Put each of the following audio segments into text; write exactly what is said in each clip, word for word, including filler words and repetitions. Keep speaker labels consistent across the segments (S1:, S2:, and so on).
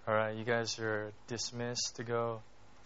S1: All right, you guys are dismissed to go.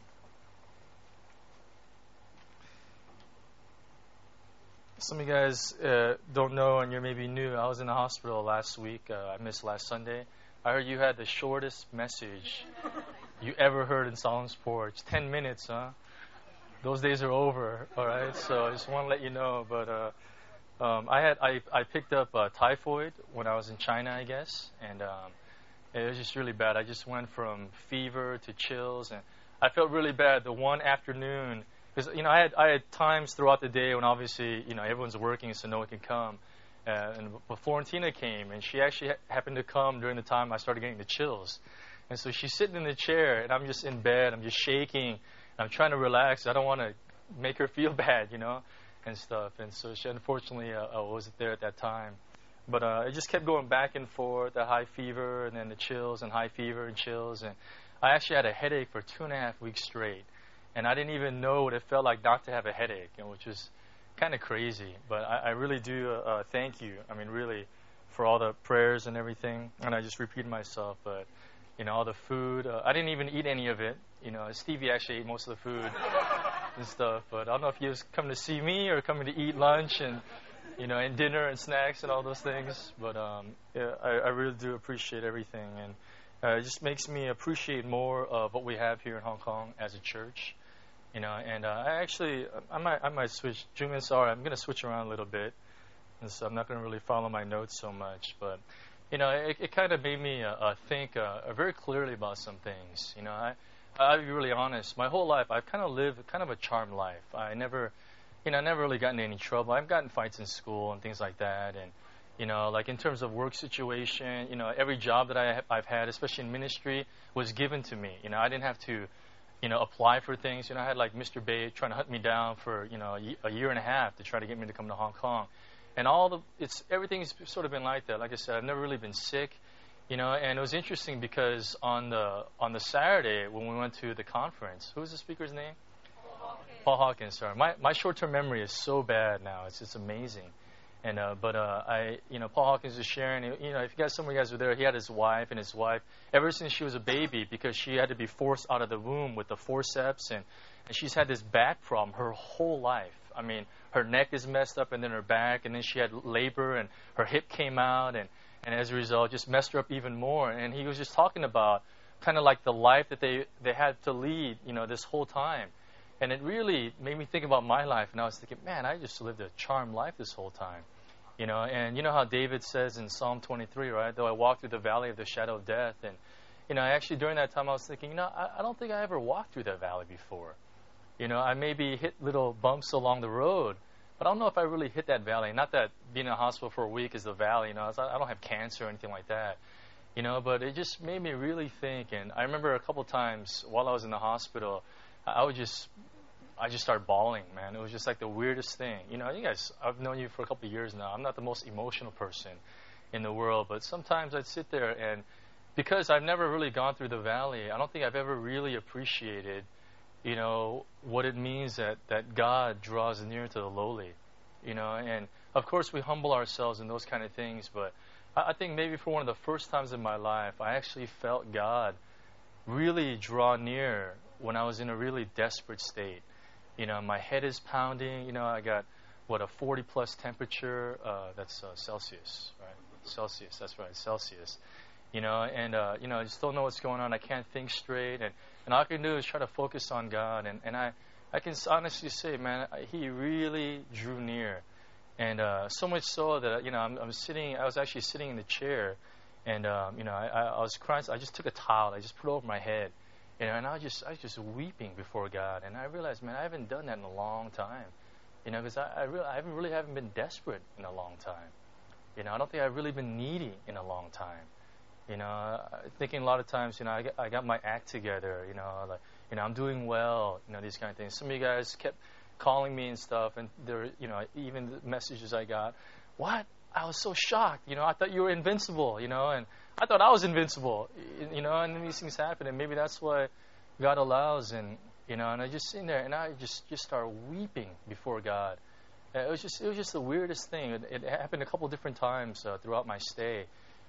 S1: Some of you guys uh, don't know, and you're maybe new. I was in the hospital last week. Uh, I missed last Sunday. I heard you had the shortest message you ever heard in Solomon's Porch. Ten minutes, huh? Those days are over. All right. So I just want to let you know. But uh, um, I had I I picked up uh, typhoid when I was in China, I guess, and um, it was just really bad. I just went from fever to chills, and I felt really bad the one afternoon. Because, you know, I had I had times throughout the day when obviously, you know, everyone's working so no one can come. Uh, and but Florentina came, and she actually ha- happened to come during the time I started getting the chills. And so she's sitting in the chair, and I'm just in bed. I'm just shaking. And I'm trying to relax. I don't want to make her feel bad, you know, and stuff. And so she unfortunately uh, uh, wasn't there at that time. But uh, it just kept going back and forth, the high fever and then the chills and high fever and chills. And I actually had a headache for two and a half weeks straight. And I didn't even know what it felt like not to have a headache, you know, which is kind of crazy. But I, I really do uh, thank you, I mean, really, for all the prayers and everything. And I just repeated myself, but, you know, all the food. Uh, I didn't even eat any of it. You know, Stevie actually ate most of the food and stuff. But I don't know if he was coming to see me or coming to eat lunch and, you know, and dinner and snacks and all those things. But um, yeah, I, I really do appreciate everything. And uh, it just makes me appreciate more of what we have here in Hong Kong as a church. You know, and uh, I actually, I might, I might switch. Julian, sorry, I'm going to switch around a little bit, and so I'm not going to really follow my notes so much. But, you know, it, it kind of made me uh, uh, think uh, very clearly about some things. You know, I, I'll be really honest. My whole life, I've kind of lived kind of a charmed life. I never, you know, I never really got into any trouble. I've gotten fights in school and things like that, and you know, like in terms of work situation, you know, every job that I have, I've had, especially in ministry, was given to me. You know, I didn't have to. You know, apply for things. You know, I had like Mister Bay trying to hunt me down for, you know, a, a year and a half to try to get me to come to Hong Kong. And all the, it's, everything's sort of been like that. Like I said, I've never really been sick, you know, and it was interesting because on the, on the Saturday when we went to the conference, who was the speaker's name? Paul Hawkins. Paul Hawkins, sorry. My, my short-term memory is so bad now. It's, it's amazing. And, uh, but, uh, I, you know, Paul Hawkins was sharing, you know, if you guys, some of you guys were there, he had his wife, and his wife, ever since she was a baby, because she had to be forced out of the womb with the forceps, and, and she's had this back problem her whole life. I mean, her neck is messed up, and then her back, and then she had labor, and her hip came out, and, and as a result, just messed her up even more. And he was just talking about kind of like the life that they, they had to lead, you know, this whole time. And it really made me think about my life, and I was thinking, man, I just lived a charmed life this whole time. You know, and you know how David says in Psalm twenty-three, right? Though I walk through the valley of the shadow of death. And, you know, actually during that time I was thinking, you know, I, I don't think I ever walked through that valley before. You know, I maybe hit little bumps along the road, but I don't know if I really hit that valley. Not that being in a hospital for a week is the valley, you know, I don't have cancer or anything like that. You know, but it just made me really think. And I remember a couple times while I was in the hospital, I would just... I just started bawling, man. It was just like the weirdest thing. You know, you guys, I've known you for a couple of years now. I'm not the most emotional person in the world, but sometimes I'd sit there and because I've never really gone through the valley, I don't think I've ever really appreciated, you know, what it means that, that God draws near to the lowly, you know, and of course we humble ourselves in those kind of things, but I, I think maybe for one of the first times in my life, I actually felt God really draw near when I was in a really desperate state. You know, my head is pounding. You know, I got, what, a forty plus temperature. Uh, that's uh, Celsius, right? Celsius, that's right, Celsius. You know, and, uh, you know, I just don't know what's going on. I can't think straight. And, and all I can do is try to focus on God. And, and I, I can honestly say, man, I, He really drew near. And uh, so much so that, you know, I'm, I'm sitting, I was actually sitting in the chair. And, um, you know, I, I was crying. So I just took a towel. I just put it over my head. You know, and I was just, I was just weeping before God, and I realized, man, I haven't done that in a long time. You know, because I, I, really, I haven't really haven't been desperate in a long time. You know, I don't think I've really been needy in a long time. You know, thinking a lot of times, you know, I got, I got my act together. You know, like, you know, I'm doing well. You know, these kind of things. Some of you guys kept calling me and stuff, and there, you know, even the messages I got, what? I was so shocked. You know, I thought you were invincible. You know, and I thought I was invincible, you know, and then these things happen, and maybe that's why God allows, and, you know, and I just sitting there, and I just, just start weeping before God. It was just, it was just the weirdest thing. It, it happened a couple different times uh, throughout my stay,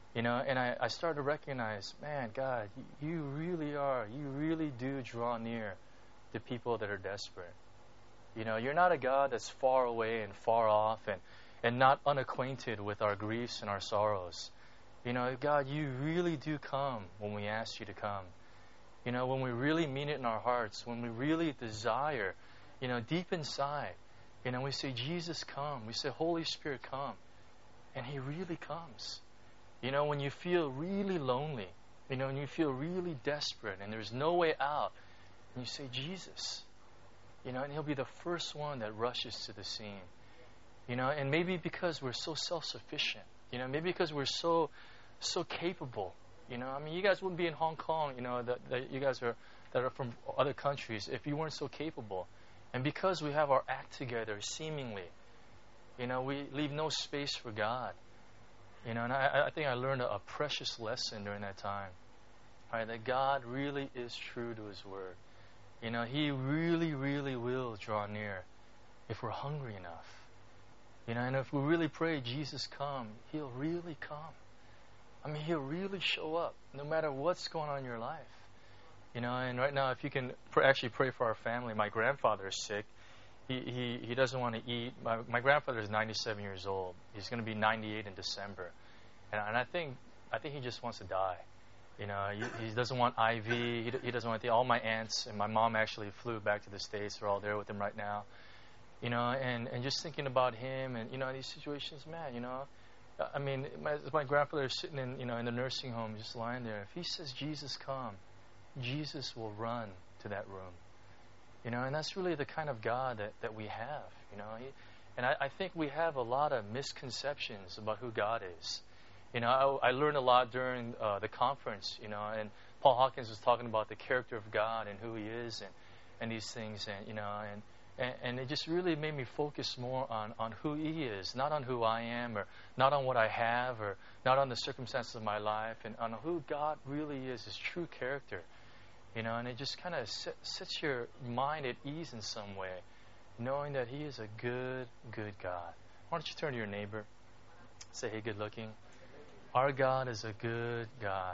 S1: You know, and I, I started to recognize, man, God, you, you really are, you really do draw near to people that are desperate. You know, you're not a God that's far away and far off and, and not unacquainted with our griefs and our sorrows. You know, God, you really do come when we ask you to come. You know, when we really mean it in our hearts, when we really desire, you know, deep inside, you know, we say, Jesus, come. We say, Holy Spirit, come. And He really comes. You know, when you feel really lonely, you know, when you feel really desperate and there's no way out, and you say, Jesus, you know, and He'll be the first one that rushes to the scene. You know, and maybe because we're so self-sufficient, you know, maybe because we're so, so capable. You know, I mean, you guys wouldn't be in Hong Kong, you know, that, that you guys are that are from other countries if you weren't so capable. And because we have our act together, seemingly, you know, we leave no space for God. You know, and I, I think I learned a, a precious lesson during that time. All right, that God really is true to His Word. You know, He really, really will draw near if we're hungry enough. You know, and if we really pray, Jesus, come, He'll really come. I mean, He'll really show up no matter what's going on in your life. You know, and right now, if you can pr- actually pray for our family. My grandfather is sick. He he, he doesn't want to eat. My, my grandfather is ninety-seven years old. He's going to be ninety-eight in December. And, and I think I think he just wants to die. You know, he, he doesn't want I V. He, he doesn't want the, all my aunts and my mom actually flew back to the States. They're all there with him right now. You know, and, and just thinking about him and, you know, these situations, man, you know. I mean, my, my grandfather is sitting in, you know, in the nursing home, just lying there. If he says, Jesus, come, Jesus will run to that room. You know, and that's really the kind of God that, that we have, you know. He, and I, I think we have a lot of misconceptions about who God is. You know, I, I learned a lot during uh, the conference, you know, and Paul Hawkins was talking about the character of God and who He is and, and these things, and, you know, and, and, and it just really made me focus more on, on who He is, not on who I am or not on what I have or not on the circumstances of my life, and on who God really is, His true character. You know, and it just kind of set, sets your mind at ease in some way, knowing that He is a good, good God. Why don't you turn to your neighbor, say, hey, good looking. Our God is a good God.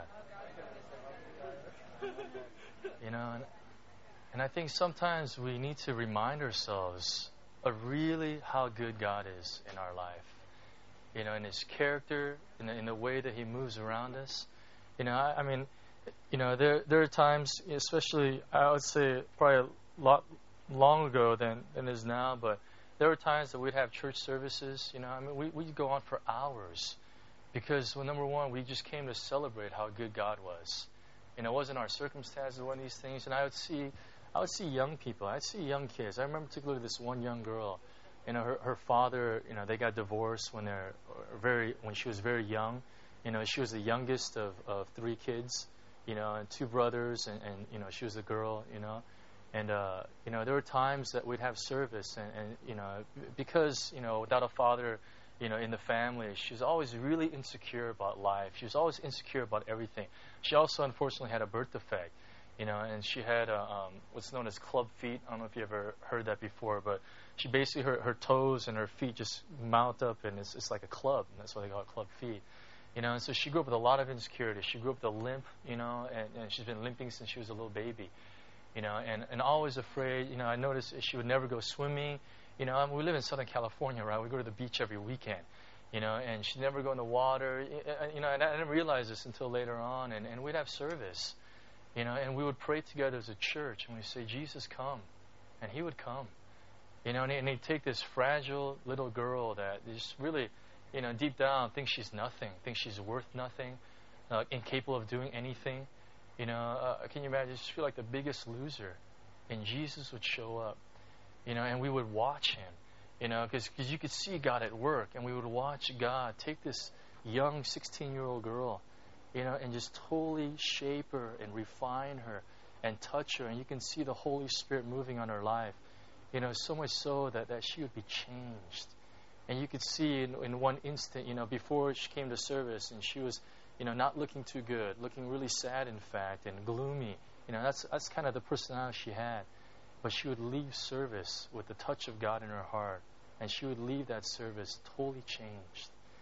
S1: You know, and, and I think sometimes we need to remind ourselves of really how good God is in our life. You know, in His character, in the, in the way that He moves around us. You know, I, I mean, you know, there there are times, especially I would say probably a lot long ago than than it is now, but there were times that we'd have church services. You know, I mean, we we'd go on for hours because, well, number one, we just came to celebrate how good God was. You know, it wasn't our circumstances, one of these things. And I would see, I would see young people. I'd see young kids. I remember particularly this one young girl. You know, her her father. You know, they got divorced when they're very when she was very young. You know, she was the youngest of of three kids. You know, and two brothers, and, and you know, she was a girl, you know, and uh, you know, there were times that we'd have service, and, and you know, because you know, without a father, you know, in the family, she was always really insecure about life. She was always insecure about everything. She also, unfortunately, had a birth defect, you know, and she had a, um, what's known as club feet. I don't know if you ever heard that before, but she basically her her toes and her feet just mount up, and it's it's like a club, and that's why they call it club feet. You know, and so she grew up with a lot of insecurity. She grew up with a limp, you know, and, and she's been limping since she was a little baby, you know, and, and always afraid. You know, I noticed she would never go swimming. You know, I mean, we live in Southern California, right? We go to the beach every weekend, you know, and she'd never go in the water. You know, and I didn't realize this until later on. And, and we'd have service, you know, and we would pray together as a church, and we'd say, Jesus, come. And He would come, you know, and, he, and he'd take this fragile little girl that just really, you know, deep down, thinks she's nothing, thinks she's worth nothing, uh, incapable of doing anything. You know, uh, can you imagine? Just feel like the biggest loser. And Jesus would show up, you know, and we would watch Him, you know, because you could see God at work. And we would watch God take this young sixteen-year-old girl, you know, and just totally shape her and refine her and touch her. And you can see the Holy Spirit moving on her life, you know, so much so that, that she would be changed. And you could see in, in one instant, you know, before she came to service, and she was, you know, not looking too good, looking really sad, in fact, and gloomy. You know, that's that's kind of the personality she had. But she would leave service with the touch of God in her heart, and she would leave that service totally changed.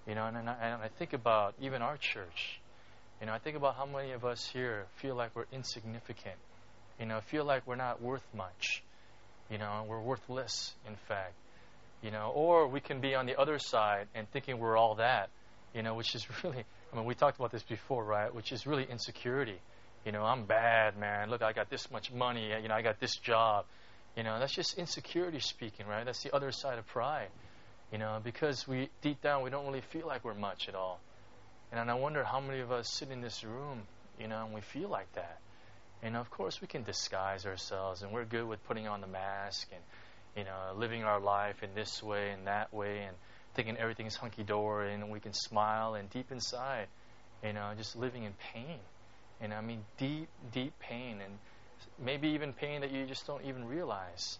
S1: You know, and, and, I, and I think about even our church. You know, I think about how many of us here feel like we're insignificant. You know, feel like we're not worth much. You know, we're worthless, in fact. You know, or we can be on the other side and thinking we're all that. You know, which is really, I mean, we talked about this before, right? Which is really insecurity. You know, I'm bad, man. Look, I got this much money. You know, I got this job. You know, that's just insecurity speaking, right? That's the other side of pride. You know, because we, deep down, we don't really feel like we're much at all. And I wonder how many of us sit in this room, you know, and we feel like that. And of course, we can disguise ourselves, and we're good with putting on the mask and, you know, living our life in this way and that way and thinking everything's hunky-dory, and we can smile, and deep inside, you know, just living in pain. And I mean, deep, deep pain, and maybe even pain that you just don't even realize.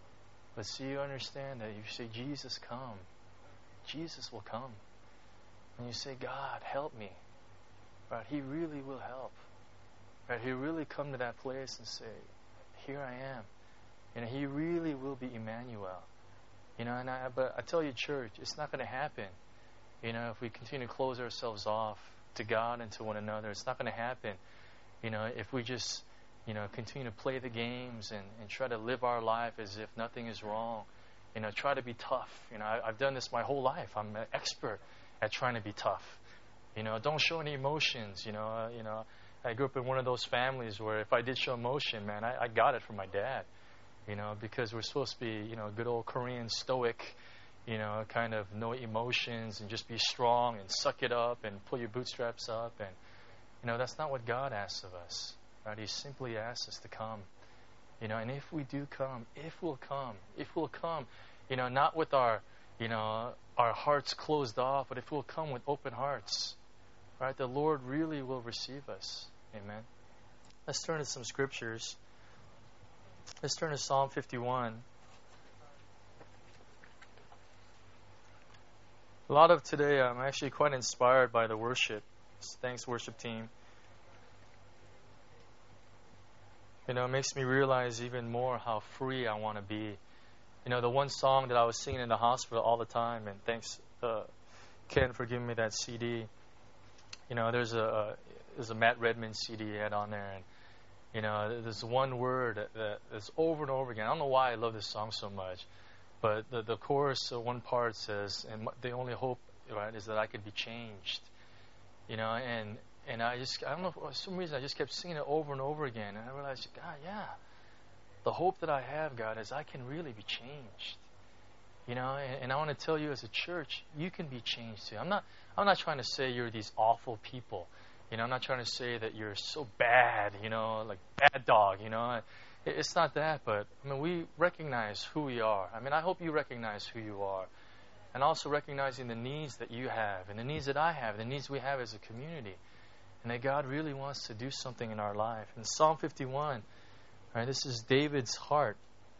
S1: But see, you understand that you say, Jesus, come. Jesus will come. And you say, God, help me. Right? He really will help. Right? He really come to that place and say, here I am. And He really will be Emmanuel. You know, and I, but I tell you, church, it's not going to happen. You know, if we continue to close ourselves off to God and to one another, it's not going to happen. You know, if we just, you know, continue to play the games and, and try to live our life as if nothing is wrong. You know, try to be tough. You know, I, I've done this my whole life. I'm an expert at trying to be tough. You know, don't show any emotions. You know, uh, you know, I grew up in one of those families where if I did show emotion, man, I, I got it from my dad. You know, because we're supposed to be, you know, good old Korean stoic, you know, kind of no emotions and just be strong and suck it up and pull your bootstraps up. And, you know, that's not what God asks of us, right? He simply asks us to come, you know, and if we do come, if we'll come, if we'll come, you know, not with our, you know, our hearts closed off, but if we'll come with open hearts, right, the Lord really will receive us. Amen. Let's turn to some scriptures. Let's turn to Psalm fifty-one. A lot of today, I'm actually quite inspired by the worship. Thanks, worship team. You know, it makes me realize even more how free I want to be. You know, the one song that I was singing in the hospital all the time, and thanks, uh, Ken, for giving me that C D. You know, there's a, a there's a Matt Redman C D he had on there, and you know, there's one word that, that is over and over again. I don't know why I love this song so much, but the the chorus, uh, one part says, "And the only hope, right, is that I could be changed." You know, and and I just I don't know for some reason I just kept singing it over and over again, and I realized, God, yeah, the hope that I have, God, is I can really be changed. You know, and, and I want to tell you as a church, you can be changed too. I'm not I'm not trying to say you're these awful people. You know, I'm not trying to say that you're so bad, you know, like bad dog, you know. It, it's not that, but, I mean, we recognize who we are. I mean, I hope you recognize who you are. And also recognizing the needs that you have and the needs that I have, the needs we have as a community. And that God really wants to do something in our life. In Psalm fifty-one, right, this is David's heart.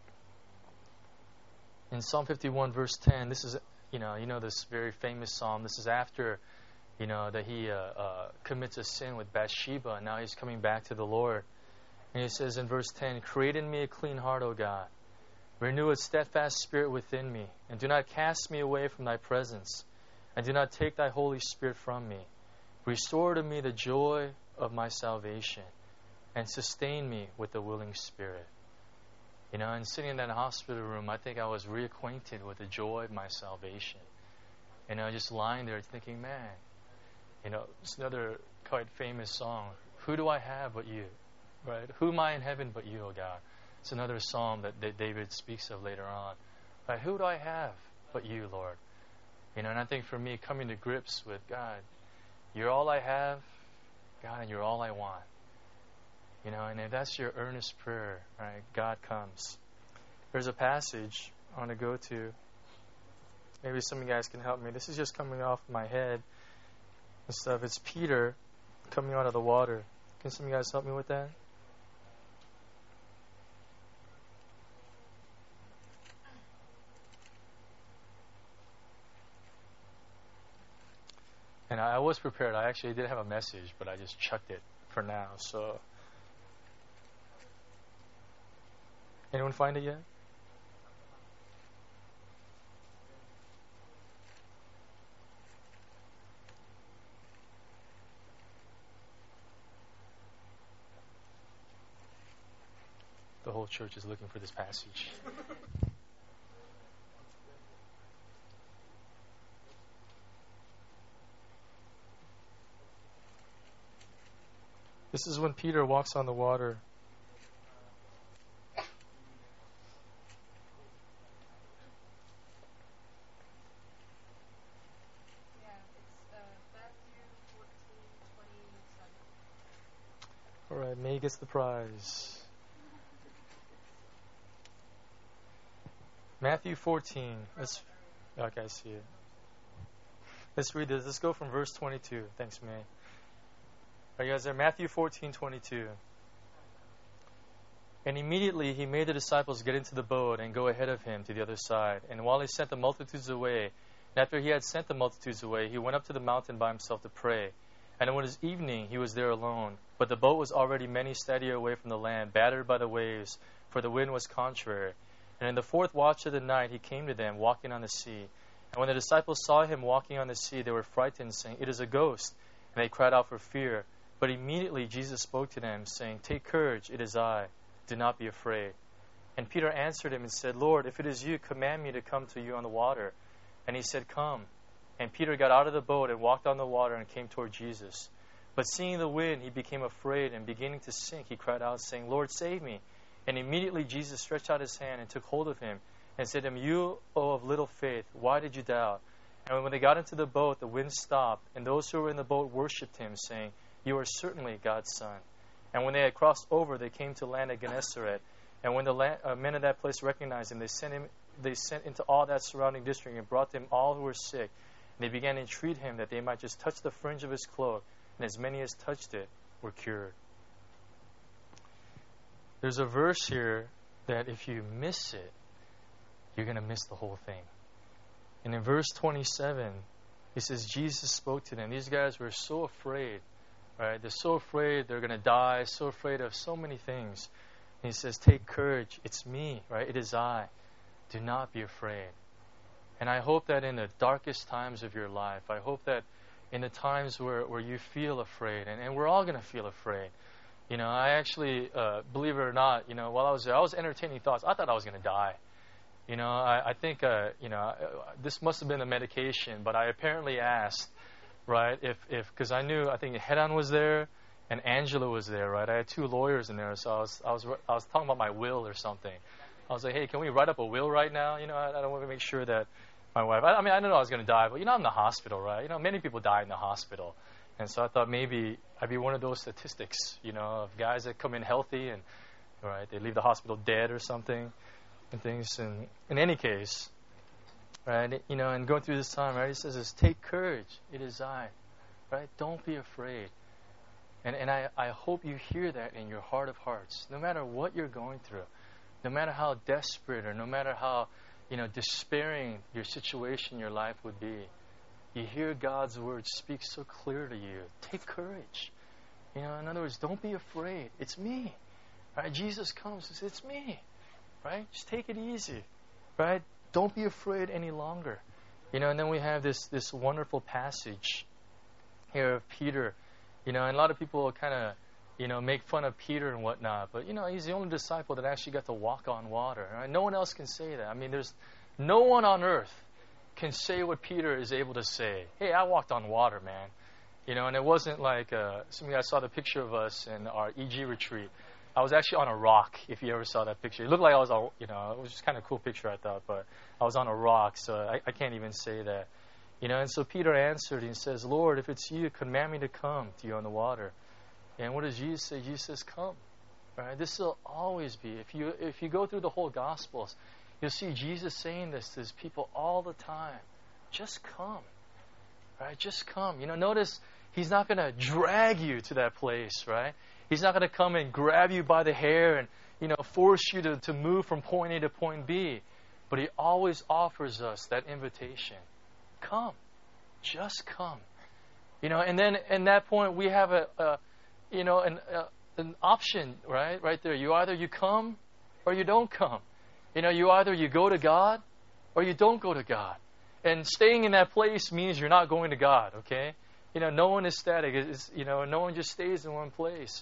S1: In Psalm fifty-one, verse ten, this is, you know, you know this very famous psalm. This is after, you know, that he uh, uh, commits a sin with Bathsheba, and now he's coming back to the Lord. And he says in verse ten, "Create in me a clean heart, O God. Renew a steadfast spirit within me, and do not cast me away from thy presence, and do not take thy Holy Spirit from me. Restore to me the joy of my salvation, and sustain me with a willing spirit." You know, and sitting in that hospital room, I think I was reacquainted with the joy of my salvation. You know, just lying there thinking, man, you know, it's another quite famous song. Who do I have but you? Right? Who am I in heaven but you, O God? It's another psalm that, that David speaks of later on. Right? Who do I have but you, Lord? You know, and I think for me, coming to grips with God, you're all I have, God, and you're all I want. You know, and if that's your earnest prayer, right, God comes. There's a passage I want to go to. Maybe some of you guys can help me. This is just coming off my head and stuff. It's Peter coming out of the water. Can some of you guys help me with that? And I was prepared. I actually did have a message, but I just chucked it for now. So, anyone find it yet? the whole church is looking for this passage. This is when Peter walks on the water. All right, May gets the prize. Matthew fourteen. Let's, okay, I see it. Let's read this. Let's go from verse twenty-two. Thanks, May. Are you guys there? Matthew fourteen twenty-two. And immediately he made the disciples get into the boat and go ahead of him to the other side. And while he sent the multitudes away, and after he had sent the multitudes away, he went up to the mountain by himself to pray. And when it was evening, he was there alone. But the boat was already many stadia away from the land, battered by the waves, for the wind was contrary. And in the fourth watch of the night he came to them, walking on the sea. And when the disciples saw him walking on the sea, they were frightened, saying, "It is a ghost." And they cried out for fear. But immediately Jesus spoke to them, saying, "Take courage, it is I. Do not be afraid." And Peter answered him and said, "Lord, if it is you, command me to come to you on the water." And he said, "Come." And Peter got out of the boat and walked on the water and came toward Jesus. But seeing the wind, he became afraid, and beginning to sink, he cried out, saying, "Lord, save me." And immediately Jesus stretched out his hand and took hold of him and said to him, "You, O of little faith, why did you doubt?" And when they got into the boat, the wind stopped, and those who were in the boat worshipped him, saying, "You are certainly God's Son." And when they had crossed over, they came to land at Gennesaret. And when the land, uh, men of that place recognized him, they sent him. They sent into all that surrounding district and brought them all who were sick. And they began to entreat him that they might just touch the fringe of his cloak, and as many as touched it were cured. There's a verse here that if you miss it, you're going to miss the whole thing. And in verse twenty-seven, it says Jesus spoke to them. These guys were so afraid, right? They're so afraid they're going to die, so afraid of so many things. And he says, "Take courage. It's me, right? It is I. Do not be afraid." And I hope that in the darkest times of your life, I hope that in the times where, where you feel afraid, and, and we're all going to feel afraid. You know, I actually, uh, believe it or not, you know, while I was there, I was entertaining thoughts. I thought I was going to die. You know, I, I think, uh, you know, this must have been the medication, but I apparently asked, right, if, if, because I knew, I think Hedan was there and Angela was there, right? I had two lawyers in there, so I was, I was, I was talking about my will or something. I was like, "Hey, can we write up a will right now? You know, I, I don't want to make sure that my wife, I, I mean, I didn't know I was going to die, but, you know, I'm in the hospital, right? You know, many people die in the hospital. And so I thought maybe I'd be one of those statistics, you know, of guys that come in healthy and, right, they leave the hospital dead or something and things. And in any case, right, you know, and going through this time, right, he says, this, "Take courage, it is I," right? Don't be afraid. And, and I, I hope you hear that in your heart of hearts, no matter what you're going through, no matter how desperate or no matter how, you know, despairing your situation, your life would be. You hear God's word speak so clear to you. Take courage. You know, in other words, don't be afraid. It's me. Right? Jesus comes and says, "It's me." Right? Just take it easy. Right? Don't be afraid any longer. You know, and then we have this this wonderful passage here of Peter. You know, and a lot of people kind of, you know, make fun of Peter and whatnot. But, you know, he's the only disciple that actually got to walk on water. Right? No one else can say that. I mean, there's no one on earth can say what Peter is able to say. "Hey, I walked on water, man." You know, and it wasn't like, uh, some of you guys saw the picture of us in our E G retreat. I was actually on a rock, if you ever saw that picture. It looked like I was, on, you know, it was just kind of a cool picture, I thought, but I was on a rock, so I, I can't even say that. You know, and so Peter answered and says, "Lord, if it's you, command me to come to you on the water." And what does Jesus say? Jesus says, "Come." Right? This will always be. If you if you go through the whole Gospels, you'll see Jesus saying this to his people all the time. Just come. Right? Just come. You know, notice he's not going to drag you to that place, right? He's not going to come and grab you by the hair and, you know, force you to, to move from point A to point B. But he always offers us that invitation. Come. Just come. You know, and then at that point we have a, a you know, an, a, an option, right? Right there. You either you come or you don't come. You know, you either you go to God or you don't go to God. And staying in that place means you're not going to God, okay? You know, no one is static. It's, you know, no one just stays in one place. And,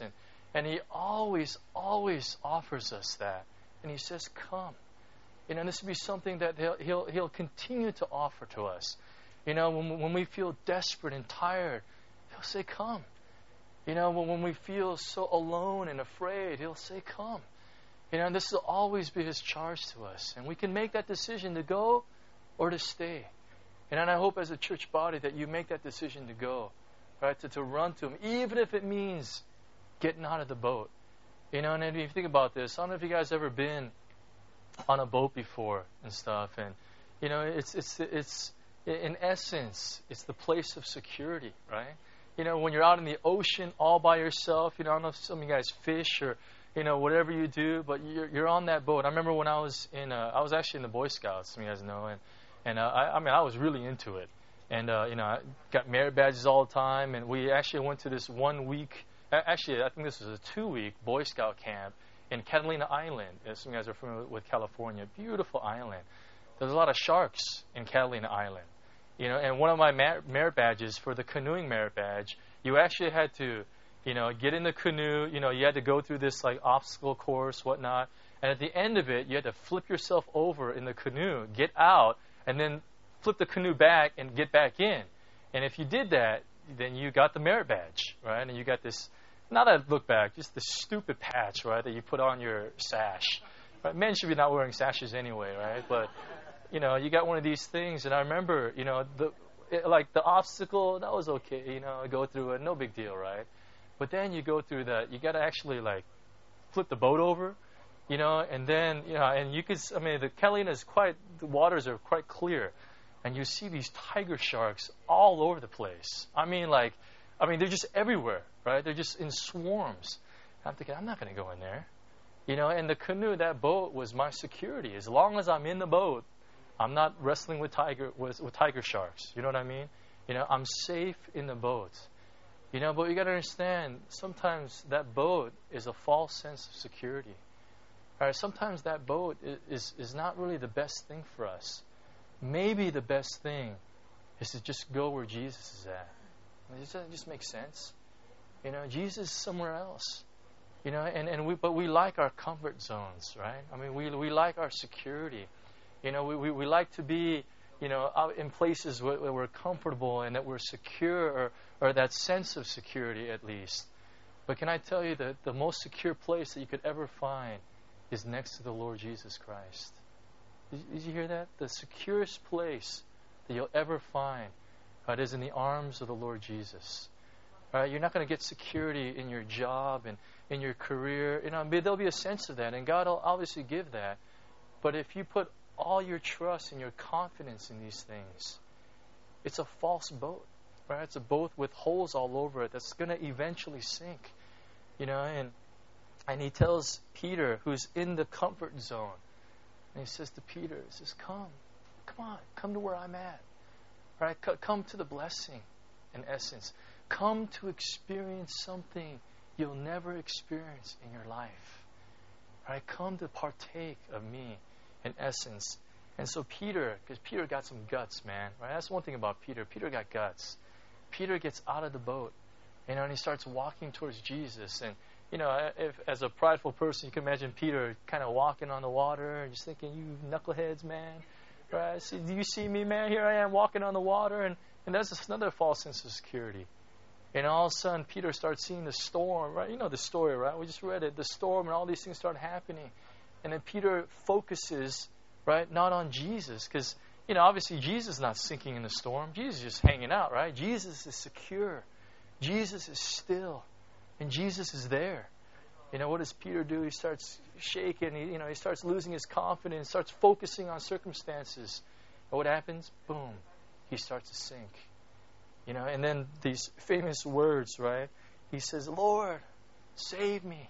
S1: And He always, always offers us that. And He says, come. You know, this will be something that He'll, he'll, he'll continue to offer to us. You know, when, when we feel desperate and tired, He'll say, come. You know, when, when we feel so alone and afraid, He'll say, come. You know, and this will always be His charge to us. And we can make that decision to go or to stay. And I hope as a church body that you make that decision to go, right, to, to run to Him, even if it means getting out of the boat. You know, and if you think about this, I don't know if you guys ever been on a boat before and stuff. And, you know, it's it's it's in essence, it's the place of security, right? You know, when you're out in the ocean all by yourself, you know, I don't know if some of you guys fish or, you know, whatever you do, but you're you're on that boat. I remember when I was in, uh, I was actually in the Boy Scouts, some of you guys know, and and uh, I, I mean, I was really into it, and uh, you know, I got merit badges all the time, and we actually went to this one week, actually, I think this was a two week Boy Scout camp in Catalina Island. As some of you guys are familiar with California, beautiful island. There's a lot of sharks in Catalina Island. You know, and one of my merit badges for the canoeing merit badge, you actually had to, you know, get in the canoe. You know, you had to go through this like obstacle course, whatnot. And at the end of it, you had to flip yourself over in the canoe, get out, and then flip the canoe back and get back in. And if you did that, then you got the merit badge, right? And you got this, not a look back, just the stupid patch, right, that you put on your sash. Right? Men should be not wearing sashes anyway, right? But you know, you got one of these things, and I remember, you know, the it, like the obstacle, that was okay, you know, go through it, no big deal, right? But then you go through that, you got to actually like flip the boat over, you know, and then, you know, and you could, I mean, the Catalina is quite, the waters are quite clear, and you see these tiger sharks all over the place. I mean, like, I mean, they're just everywhere, right? They're just in swarms. I'm thinking, I'm not going to go in there, you know, and the canoe, that boat was my security. As long as I'm in the boat, I'm not wrestling with tiger with, with tiger sharks. You know what I mean? You know, I'm safe in the boat. You know, but you got to understand, sometimes that boat is a false sense of security. All right, sometimes that boat is, is, is not really the best thing for us. Maybe the best thing is to just go where Jesus is at. Does that just make sense? You know, Jesus is somewhere else. You know, and, and we but we like our comfort zones, right? I mean, we we like our security. You know, we, we, we like to be, you know, out in places where, where we're comfortable and that we're secure, or, or that sense of security at least. But can I tell you that the most secure place that you could ever find is next to the Lord Jesus Christ? Did, did you hear that? The securest place that you'll ever find uh, is in the arms of the Lord Jesus. All right? You're not going to get security in your job and in your career. You know, there'll be a sense of that, and God will obviously give that. But if you put all your trust and your confidence in these things, it's a false boat, right? It's a boat with holes all over it that's going to eventually sink, you know. And and he tells Peter, who's in the comfort zone, and he says to Peter, he says, "Come, come on, come to where I'm at, right? C- come to the blessing, in essence. Come to experience something you'll never experience in your life, right? Come to partake of me." In essence. And so Peter, because Peter got some guts, man, right? That's one thing about Peter. Peter got guts. Peter gets out of the boat, you know, and he starts walking towards Jesus. And, you know, if, as a prideful person, you can imagine Peter kind of walking on the water and just thinking, you knuckleheads, man, right? See, do you see me, man? Here I am walking on the water. And, and that's another false sense of security. And all of a sudden, Peter starts seeing the storm, right? You know the story, right? We just read it. The storm and all these things start happening. And then Peter focuses, right, not on Jesus. Because, you know, obviously Jesus is not sinking in the storm. Jesus is just hanging out, right? Jesus is secure. Jesus is still. And Jesus is there. You know, what does Peter do? He starts shaking. He, you know, he starts losing his confidence, starts focusing on circumstances. And what happens? Boom. He starts to sink. You know, and then these famous words, right? He says, "Lord, save me.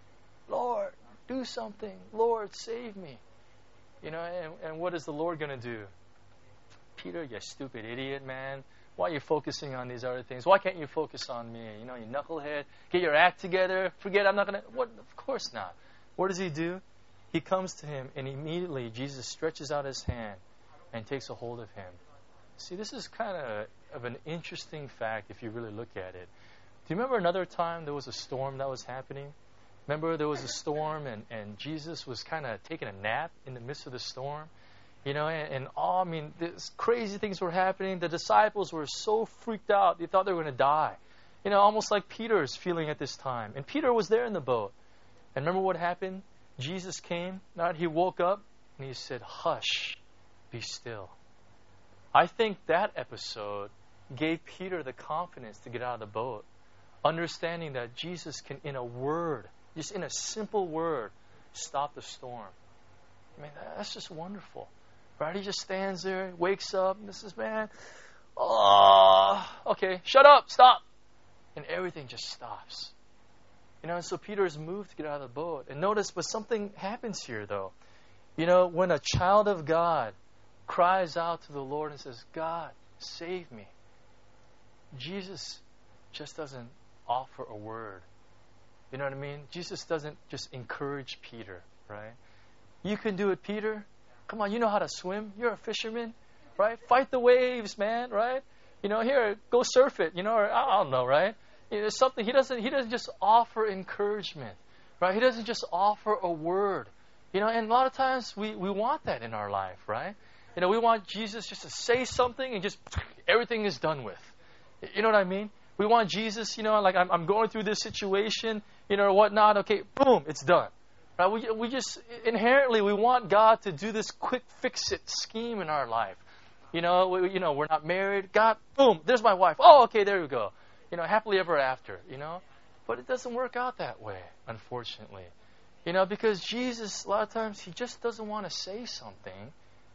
S1: Lord, do something. Lord, save me." You know, and, and what is the Lord going to do? Peter, you stupid idiot, man. Why are you focusing on these other things? Why can't you focus on me? You know, you knucklehead. Get your act together. Forget I'm not going to... What? Of course not. What does he do? He comes to him, and immediately Jesus stretches out his hand and takes a hold of him. See, this is kind of of an interesting fact if you really look at it. Do you remember another time there was a storm that was happening? Remember there was a storm and, and Jesus was kind of taking a nap in the midst of the storm? You know, and, and all, I mean, this crazy things were happening. The disciples were so freaked out. They thought they were going to die. You know, almost like Peter's feeling at this time. And Peter was there in the boat. And remember what happened? Jesus came, not he woke up, and he said, hush, be still. I think that episode gave Peter the confidence to get out of the boat, understanding that Jesus can, in a word, just in a simple word, stop the storm. I mean, that's just wonderful. Right? He just stands there, wakes up, and this is, man, oh, okay, shut up, stop. And everything just stops. You know, and so Peter is moved to get out of the boat. And notice, but something happens here, though. You know, when a child of God cries out to the Lord and says, God, save me, Jesus just doesn't offer a word. You know what I mean? Jesus doesn't just encourage Peter, right? You can do it, Peter. Come on, you know how to swim. You're a fisherman, right? Fight the waves, man, right? You know, here, go surf it, you know, or I don't know, right? You know, there's something, he doesn't, he doesn't just offer encouragement, right? He doesn't just offer a word. You know, and a lot of times we, we want that in our life, right? You know, we want Jesus just to say something and just everything is done with. You know what I mean? We want Jesus, you know, like I'm, I'm going through this situation, you know, or whatnot. Okay, boom, it's done. Right? We, we just, inherently, we want God to do this quick fix-it scheme in our life. You know, we, you know, we're not married. God, boom, there's my wife. Oh, okay, there we go. You know, happily ever after, you know. But it doesn't work out that way, unfortunately. You know, because Jesus, a lot of times, He just doesn't want to say something.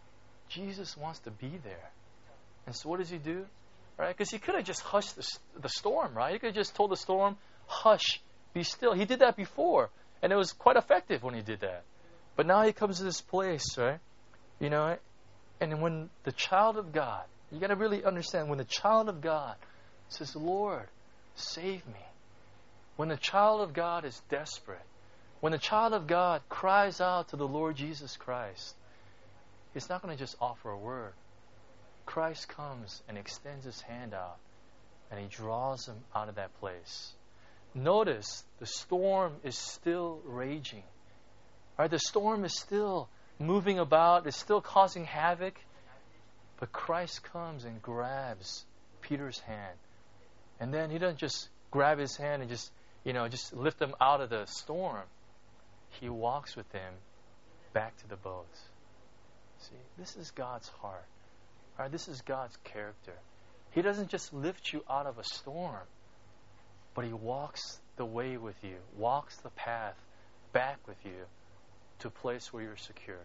S1: Jesus wants to be there. And so what does He do? Right? Because He could have just hushed the, the storm, right? He could have just told the storm, hush, be still. He did that before. And it was quite effective when He did that. But now He comes to this place, right? You know, and when the child of God, you got to really understand, when the child of God says, Lord, save me. When the child of God is desperate, when the child of God cries out to the Lord Jesus Christ, He's not going to just offer a word. Christ comes and extends His hand out, and He draws him out of that place. Notice the storm is still raging. Right? The storm is still moving about. It's still causing havoc. But Christ comes and grabs Peter's hand. And then He doesn't just grab his hand and just, you know, just lift him out of the storm. He walks with him back to the boat. See, this is God's heart. Right? This is God's character. He doesn't just lift you out of a storm, but He walks the way with you, walks the path back with you to a place where you're secure.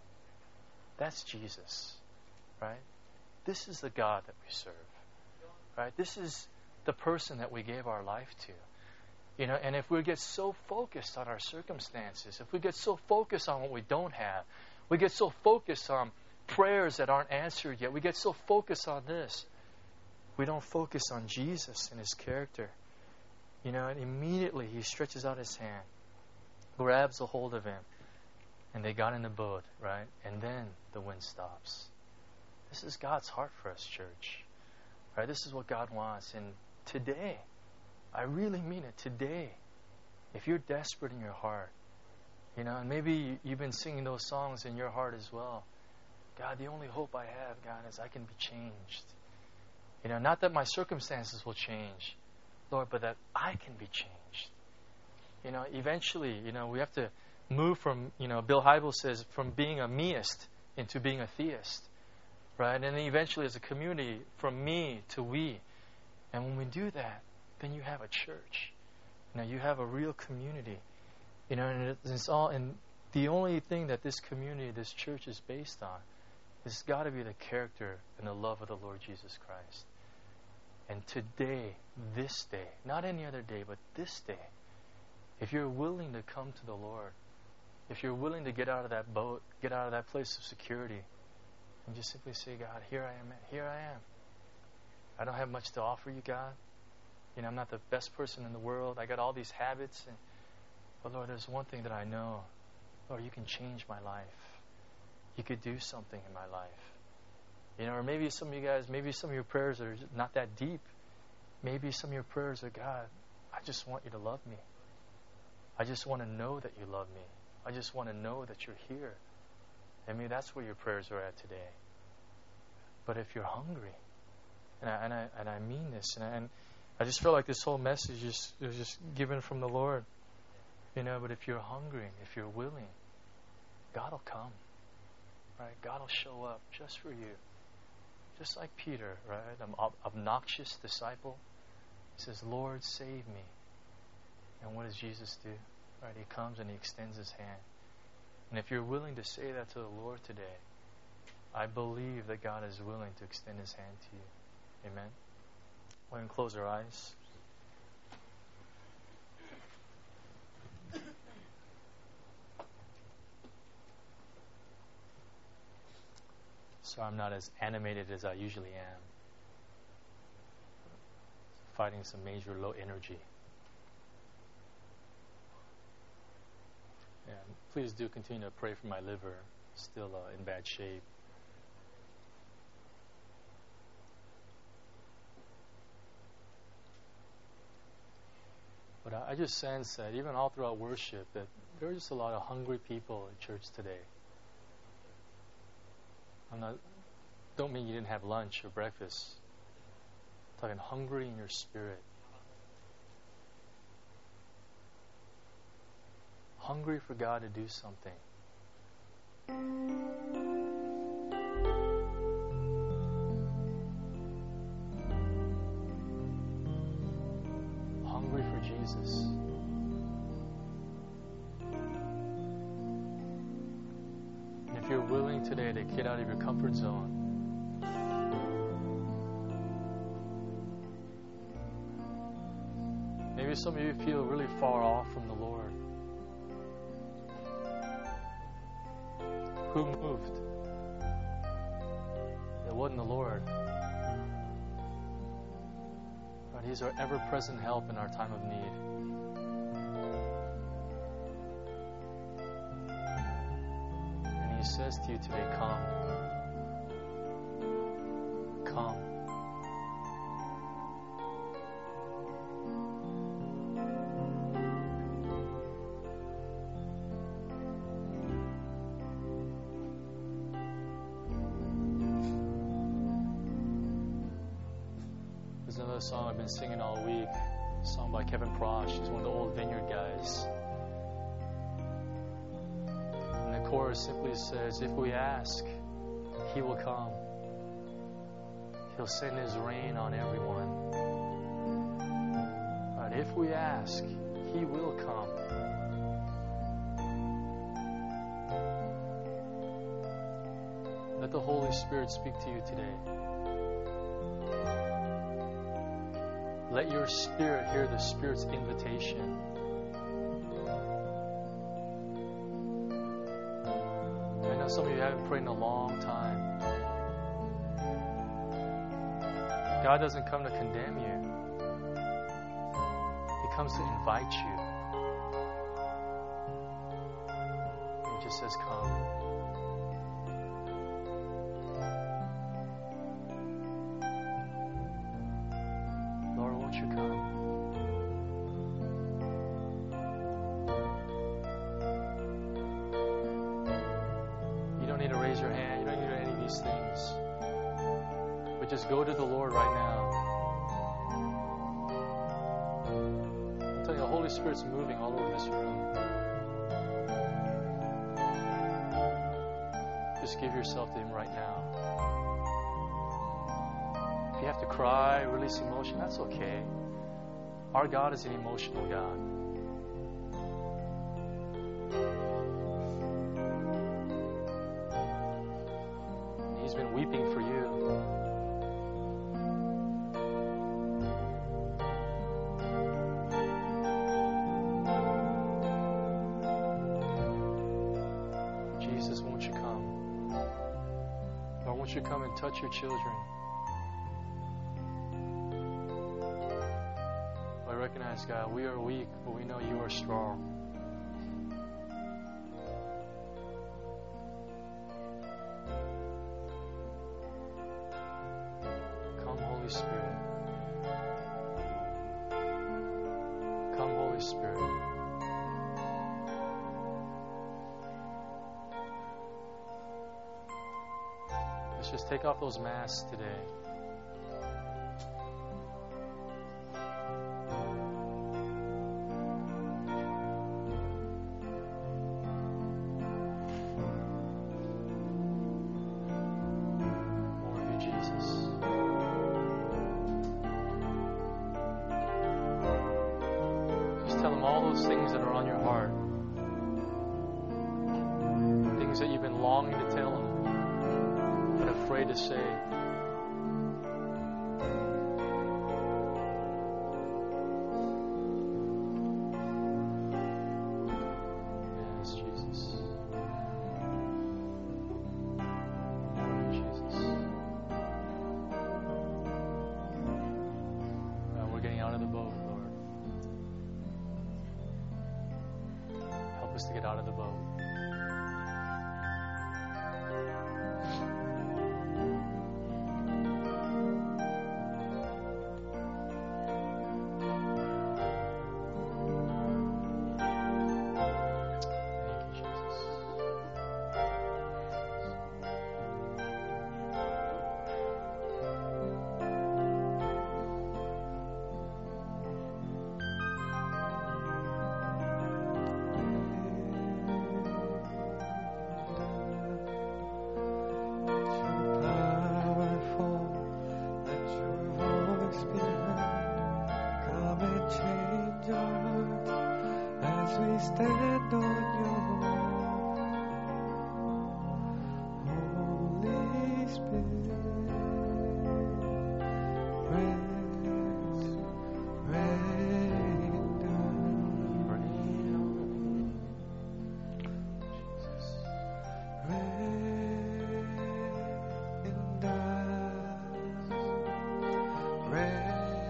S1: That's Jesus, right? This is the God that we serve, right? This is the person that we gave our life to. You know, and if we get so focused on our circumstances, if we get so focused on what we don't have, we get so focused on prayers that aren't answered yet, we get so focused on this, we don't focus on Jesus and His character. You know, and immediately He stretches out His hand, grabs a hold of him, and they got in the boat, right? And then the wind stops. This is God's heart for us, church. Right? This is what God wants. And today, I really mean it, today, if you're desperate in your heart, you know, and maybe you've been singing those songs in your heart as well. God, the only hope I have, God, is I can be changed. You know, not that my circumstances will change, Lord, but that I can be changed. You know, eventually, you know, we have to move from, you know, Bill Hybels says, from being a meist into being a theist. Right? And then eventually as a community, from me to we. And when we do that, then you have a church. You know, you have a real community. You know, and it's all, and the only thing that this community, this church is based on, has got to be the character and the love of the Lord Jesus Christ. And today, this day, not any other day, but this day, if you're willing to come to the Lord, if you're willing to get out of that boat, get out of that place of security, and just simply say, God, here I am, here I am. I don't have much to offer you, God. You know, I'm not the best person in the world. I got all these habits. And, but Lord, there's one thing that I know. Lord, you can change my life. You could do something in my life. You know, or maybe some of you guys, maybe some of your prayers are not that deep. Maybe some of your prayers are, God, I just want you to love me. I just want to know that you love me. I just want to know that you're here. I mean, that's where your prayers are at today. But if you're hungry, and I and I, and I mean this, and I, and I just feel like this whole message is was just given from the Lord, you know. But if you're hungry, if you're willing, God will come, right? God will show up just for you, just like Peter, right? An ob- obnoxious disciple. He says, "Lord, save me." And what does Jesus do? Right? He comes and he extends his hand. And if you're willing to say that to the Lord today, I believe that God is willing to extend his hand to you. Amen. We're going to close our eyes. So I'm not as animated as I usually am. Fighting some major low energy. Yeah, please do continue to pray for my liver. Still uh, in bad shape. But I, I just sense that even all throughout worship, that there are just a lot of hungry people at church today. I'm not, don't mean you didn't have lunch or breakfast. I'm talking hungry in your spirit. Hungry for God to do something. Hungry for Jesus. And if you're willing today to get out of your comfort zone, maybe some of you feel really far off from the Lord. Who moved? It wasn't the Lord. But He's our ever-present help in our time of need. And He says to you today, come. Come. Another song I've been singing all week, a song by Kevin Prosh. He's one of the old Vineyard guys. And the chorus simply says, if we ask, He will come. He'll send His rain on everyone. But if we ask, He will come. Let the Holy Spirit speak to you today. Let your spirit hear the Spirit's invitation. I know some of you haven't prayed in a long time. God doesn't come to condemn you. He comes to invite you. He just says, come. You come. You don't need to raise your hand. You don't need to do any of these things. But just go to the Lord right now. I'm telling you, the Holy Spirit's moving all over this room. Just give yourself to Him right now. If you have to cry, release emotion, that's okay. Our God is an emotional God. He's been weeping for you. Jesus, won't you come? Lord, won't you come and touch your children? Recognize, God, we are weak, but we know you are strong. Come, Holy Spirit. just take off those masks today. More of you, Jesus. Just tell him all those things that are on your heart. Things that you've been longing to tell him, but afraid to say. Yes, Jesus. Lord Jesus. Uh, we're getting out of the boat, Lord. Help us to get out of the boat.
S2: Stand on your Holy Spirit, rain, rain down, rain down, rain.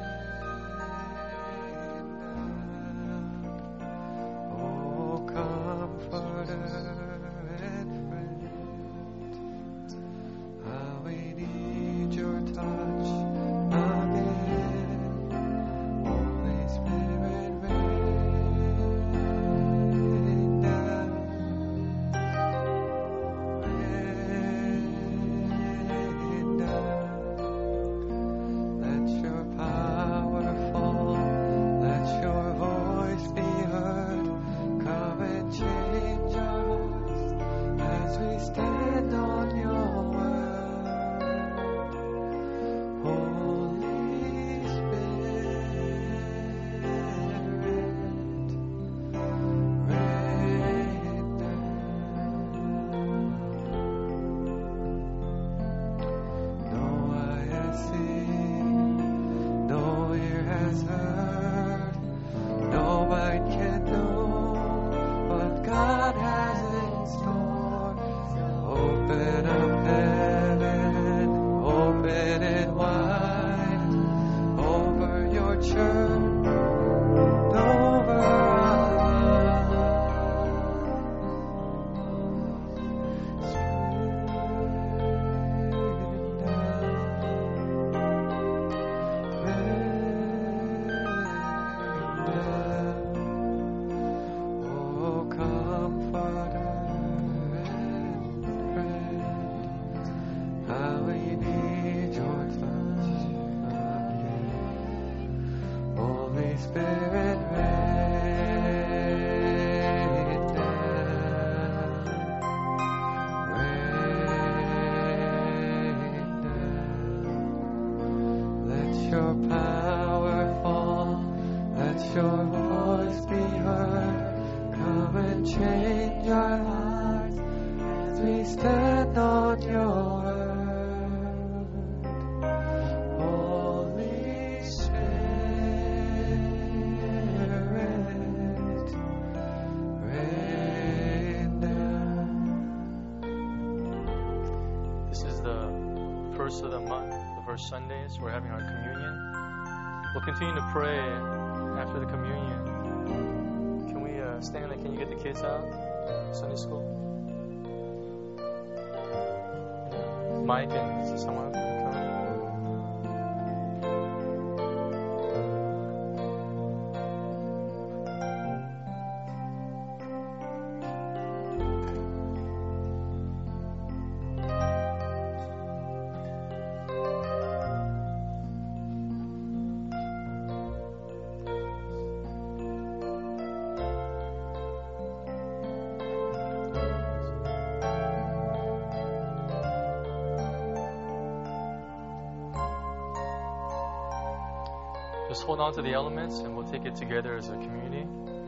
S1: First of the month, the first Sundays, we're having our communion. We'll continue to pray after the communion. Can we, uh, Stanley, can you get the kids out? Sunday school? Mike and someone come. just hold on to the elements and we'll take it together as a community.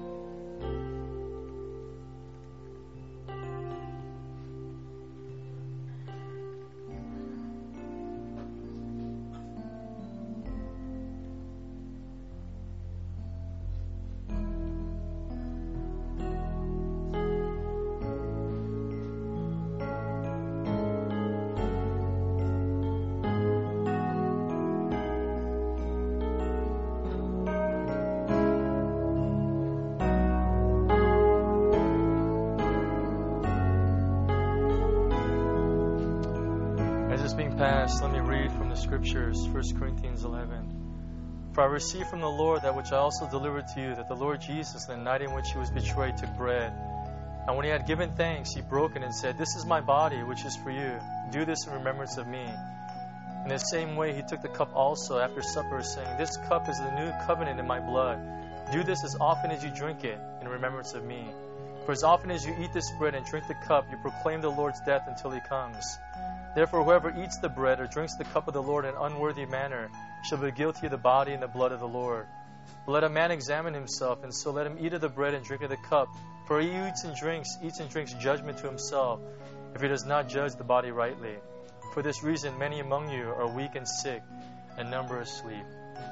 S1: Past, let me read from the scriptures, First Corinthians eleven. For I received from the Lord that which I also delivered to you, that the Lord Jesus, the night in which he was betrayed, took bread. And when he had given thanks, he broke it and said, "This is my body, which is for you. Do this in remembrance of me." In the same way, he took the cup also after supper, saying, "This cup is the new covenant in my blood. Do this as often as you drink it in remembrance of me. For as often as you eat this bread and drink the cup, you proclaim the Lord's death until he comes. Therefore, whoever eats the bread or drinks the cup of the Lord in an unworthy manner shall be guilty of the body and the blood of the Lord. But let a man examine himself, and so let him eat of the bread and drink of the cup. For he who eats and drinks, eats and drinks judgment to himself, if he does not judge the body rightly. For this reason, many among you are weak and sick, and number asleep."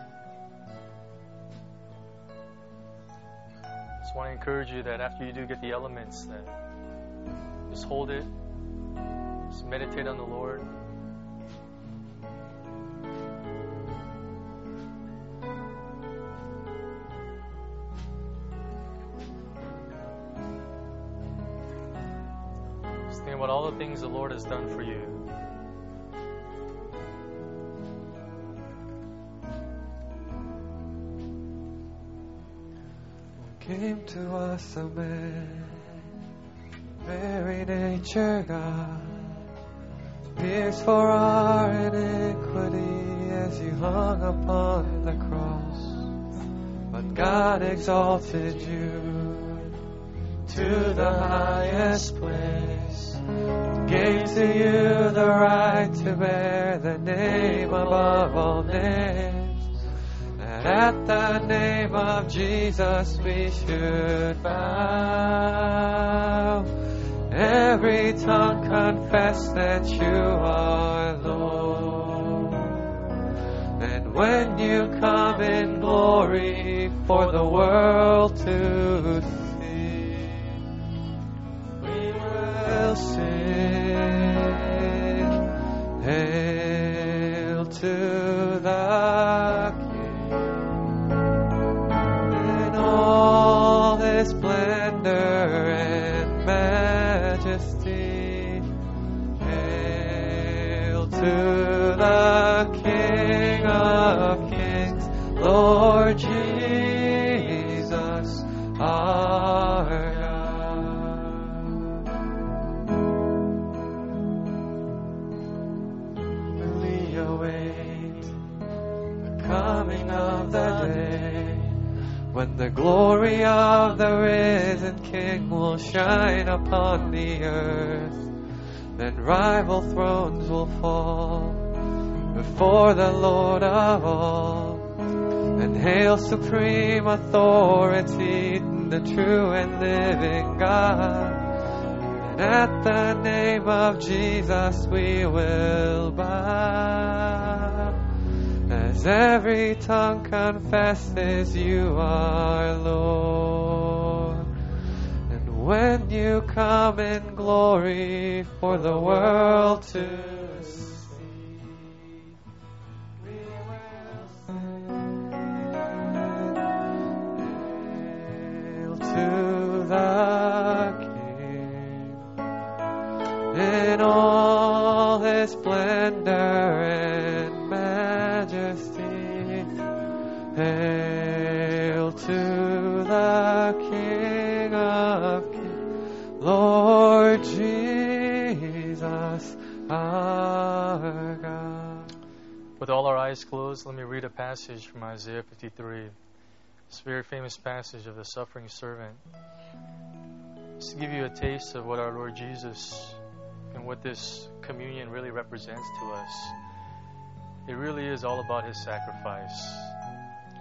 S1: Just want to encourage you that after you do get the elements, that just hold it. Just meditate on the Lord. Just think about all the things the Lord has done for you.
S2: Came to us a man, very nature God, pierced for our iniquity as you hung upon the cross. But God exalted you to the highest place, gave to you the right to bear the name above all names. That at the name of Jesus we should bow, every tongue confess that you are Lord. And when you come in glory for the world to see, we will sing, hail to the King in all his splendor and majesty. Hail to the King of Kings, Lord Jesus, our God. We await the coming of the day when the glory of the risen King will shine upon the earth. Then rival thrones will fall before the Lord of all, and hail supreme authority, the true and living God. And at the name of Jesus we will bow, as every tongue confesses you are Lord. And when you come in glory for the world to see, we will sing, hail to the King in all his splendor and majesty. Hail to the King of Kings, Lord Jesus, our God.
S1: With all our eyes closed, let me read a passage from Isaiah fifty-three. This very famous passage of the suffering servant. Just to give you a taste of what our Lord Jesus and what this communion really represents to us. It really is all about his sacrifice.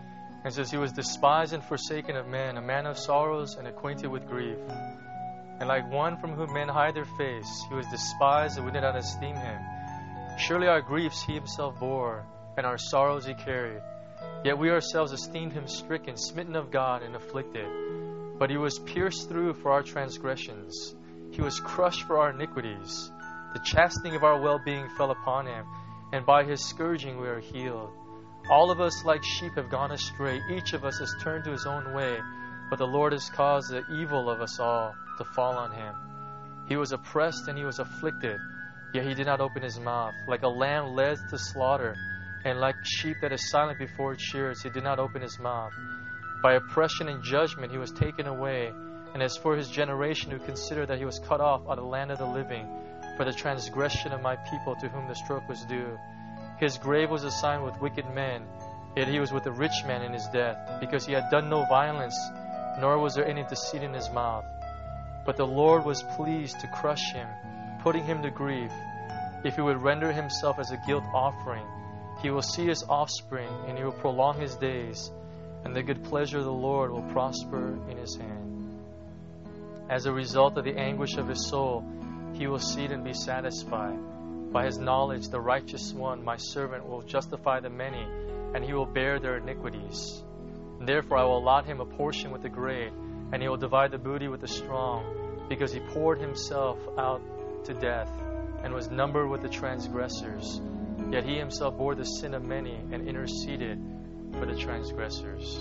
S1: And it says, He was despised and forsaken of men, a man of sorrows and acquainted with grief. And like one from whom men hide their face, He was despised and we did not esteem Him. Surely our griefs He Himself bore, and our sorrows He carried. Yet we ourselves esteemed Him stricken, smitten of God, and afflicted. But He was pierced through for our transgressions. He was crushed for our iniquities. The chastening of our well-being fell upon Him, and by His scourging we are healed. All of us like sheep have gone astray. Each of us has turned to his own way, but the Lord has caused the evil of us all to fall on Him. He was oppressed and He was afflicted, yet He did not open His mouth. Like a lamb led to slaughter, and like sheep that is silent before its shears, He did not open His mouth. By oppression and judgment He was taken away. And as for His generation, who considered that He was cut off out of the land of the living, for the transgression of my people to whom the stroke was due. His grave was assigned with wicked men, yet He was with a rich man in His death, because He had done no violence, nor was there any deceit in His mouth. But the Lord was pleased to crush Him, putting Him to grief. If He would render Himself as a guilt offering, He will see His offspring, and He will prolong His days, and the good pleasure of the Lord will prosper in His hand. As a result of the anguish of His soul, He will see it and be satisfied. By His knowledge, the righteous one, my servant, will justify the many, and He will bear their iniquities. And therefore I will allot Him a portion with the great, and He will divide the booty with the strong, because He poured Himself out to death, and was numbered with the transgressors. Yet He Himself bore the sin of many, and interceded for the transgressors.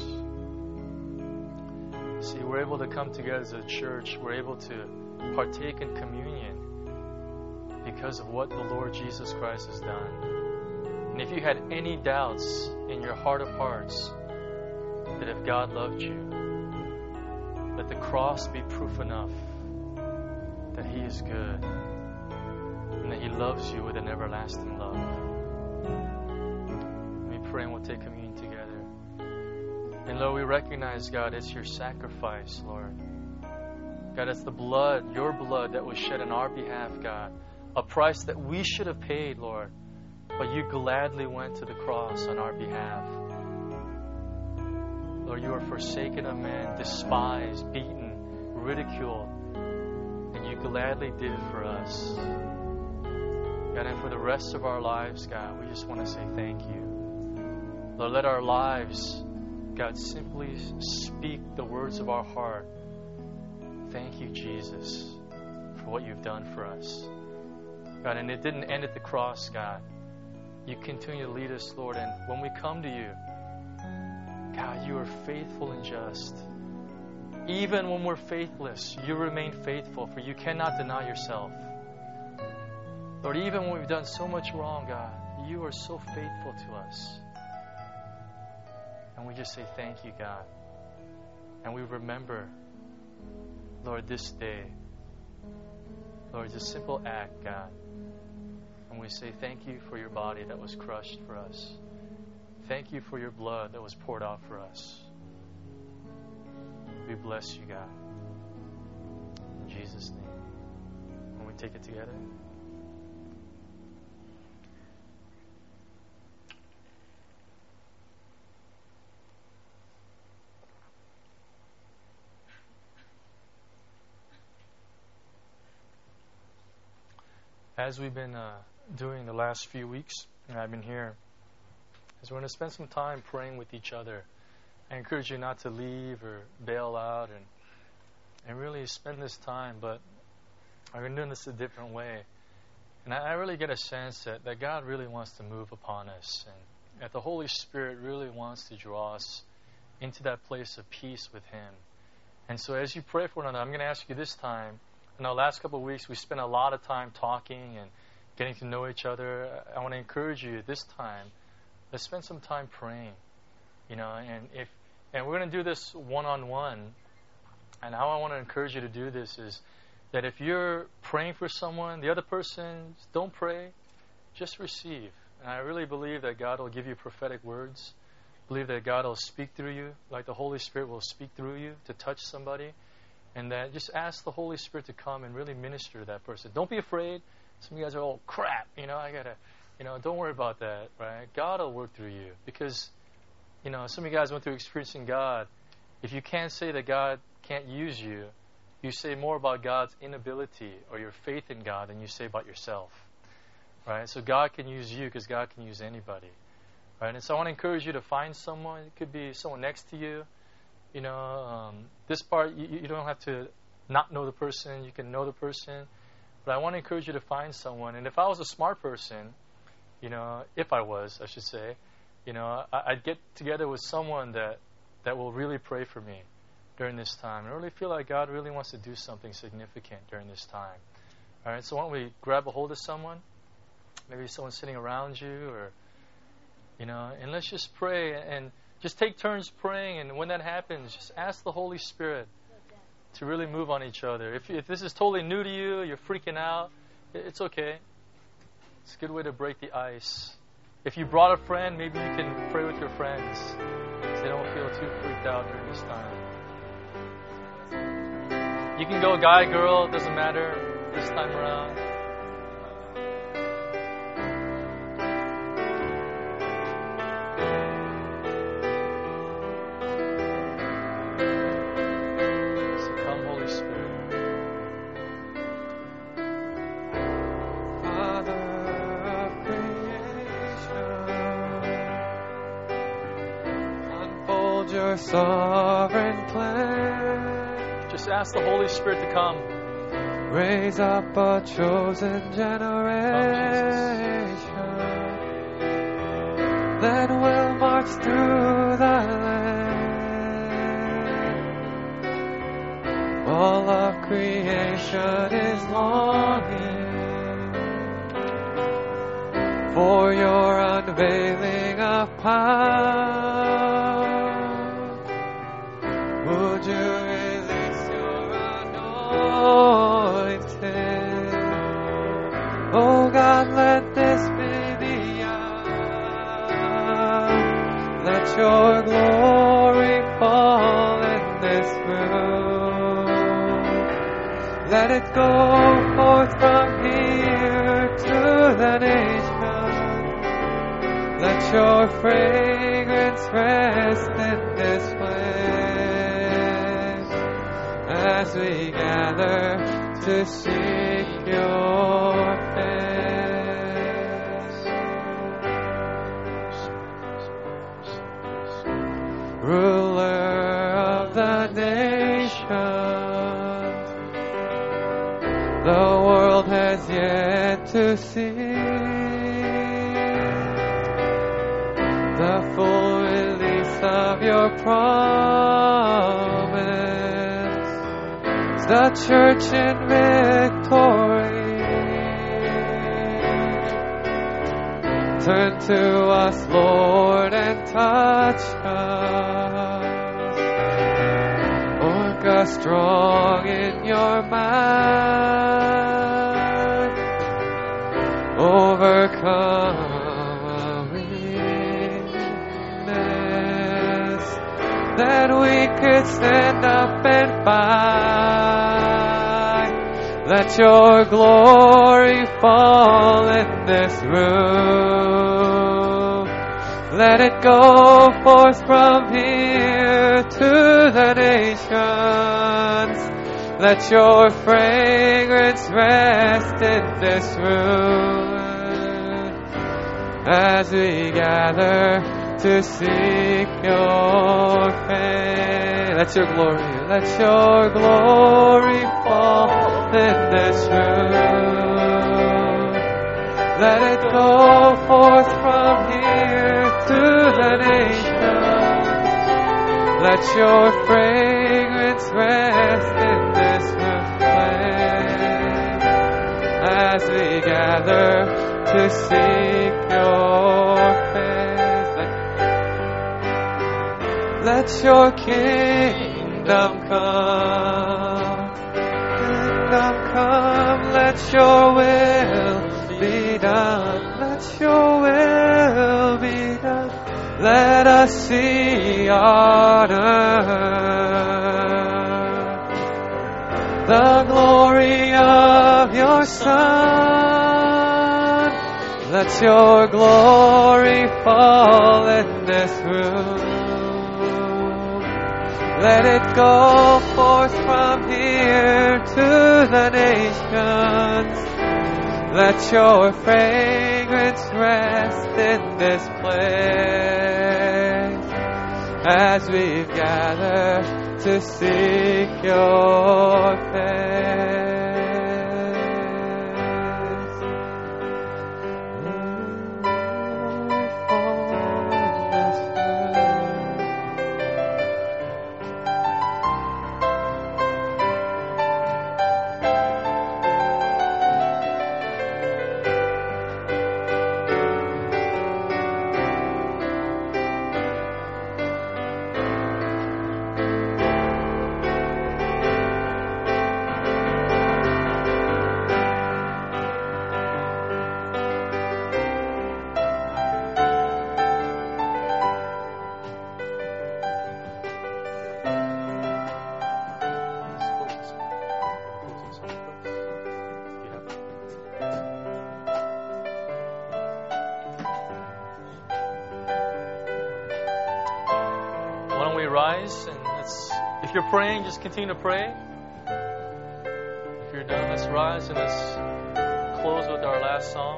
S1: See, we're able to come together as a church. We're able to partake in communion because of what the Lord Jesus Christ has done. And if you had any doubts in your heart of hearts that if God loved you, let the cross be proof enough that He is good and that He loves you with an everlasting love. Let me pray and we'll take communion together. And Lord, we recognize, God, it's your sacrifice, Lord. God, it's the blood, your blood that was shed on our behalf, God. A price that we should have paid, Lord. But you gladly went to the cross on our behalf. Lord, you are forsaken of men, despised, beaten, ridiculed. And you gladly did it for us. God, and for the rest of our lives, God, we just want to say thank you. Lord, let our lives, God, simply speak the words of our heart. Thank you, Jesus, for what you've done for us. God, and it didn't end at the cross, God. You continue to lead us, Lord, and when we come to you, God, you are faithful and just. Even when we're faithless, you remain faithful, for you cannot deny yourself. Lord, even when we've done so much wrong, God, you are so faithful to us. And we just say thank you, God. And we remember, Lord, this day, Lord, it's a simple act, God. And we say thank you for your body that was crushed for us. Thank you for your blood that was poured out for us. We bless you, God. In Jesus' name. When we take it together. As we've been uh, doing the last few weeks, and I've been here, is we're going to spend some time praying with each other. I encourage you not to leave or bail out and and really spend this time, but I'm going to do this a different way. And I, I really get a sense that, that God really wants to move upon us, and that the Holy Spirit really wants to draw us into that place of peace with Him. And so as you pray for one another, I'm going to ask you this time. In the last couple of weeks, we spent a lot of time talking and getting to know each other. I want to encourage you this time, let's spend some time praying. You know, and if and we're going to do this one-on-one. And how I want to encourage you to do this is that if you're praying for someone, the other person, don't pray, just receive. And I really believe that God will give you prophetic words. I believe that God will speak through you, like the Holy Spirit will speak through you to touch somebody. And that just ask the Holy Spirit to come and really minister to that person. Don't be afraid. Some of you guys are all crap. You know, I gotta, you know, don't worry about that, right? God will work through you because you know, some of you guys went through experiencing God. If you can't say that God can't use you, you say more about God's inability or your faith in God than you say about yourself. Right? So God can use you because God can use anybody. Right? And so I want to encourage you to find someone. It could be someone next to you. You know, um, this part, you, you don't have to not know the person. You can know the person. But I want to encourage you to find someone. And if I was a smart person, you know, if I was, I should say, you know, I, I'd get together with someone that, that will really pray for me during this time. I really feel like God really wants to do something significant during this time. All right, so why don't we grab a hold of someone? Maybe someone sitting around you, or, you know, and let's just pray and just take turns praying. And when that happens, just ask the Holy Spirit to really move on each other. If, if this is totally new to you, you're freaking out, it's okay. It's a good way to break the ice. If you brought a friend, maybe you can pray with your friends so they don't feel too freaked out during this time. You can go guy, girl, it doesn't matter this time around. So come, Holy Spirit.
S2: Father of creation, unfold your sovereign plan.
S1: Just ask the Holy Spirit to come.
S2: Raise up a chosen generation that will march through the land. All of creation is longing for your unveiling of power. Would you release your anointing? Oh God, let this be the hour. Let your glory fall in this room. Let it go forth from here to the nations. Let your fragrance rest in this place as we gather to seek your face. Ruler of the nations, the world has yet to see the full release of your promise. The church in victory. Turn to us, Lord, and touch us. Work us strong in your might. Overcome that we could stand up and fight. Let your glory fall in this room. Let it go forth from here to the nations. Let your fragrance rest in this room as we gather to seek your face. Let your glory, let your glory fall in this room. Let it go forth from here to the nations. Let your fragrance rest in this place as we gather to seek your face. Let your kingdom come, kingdom come, let your will be done, let your will be done. Let us see on earth the glory of your Son. Let your glory fall in this room. Let it go forth from here to the nations. Let your fragrance rest in this place as we've gathered to seek your face.
S1: And let's, if you're praying, just continue to pray. If you're done, let's rise and let's close with our last song.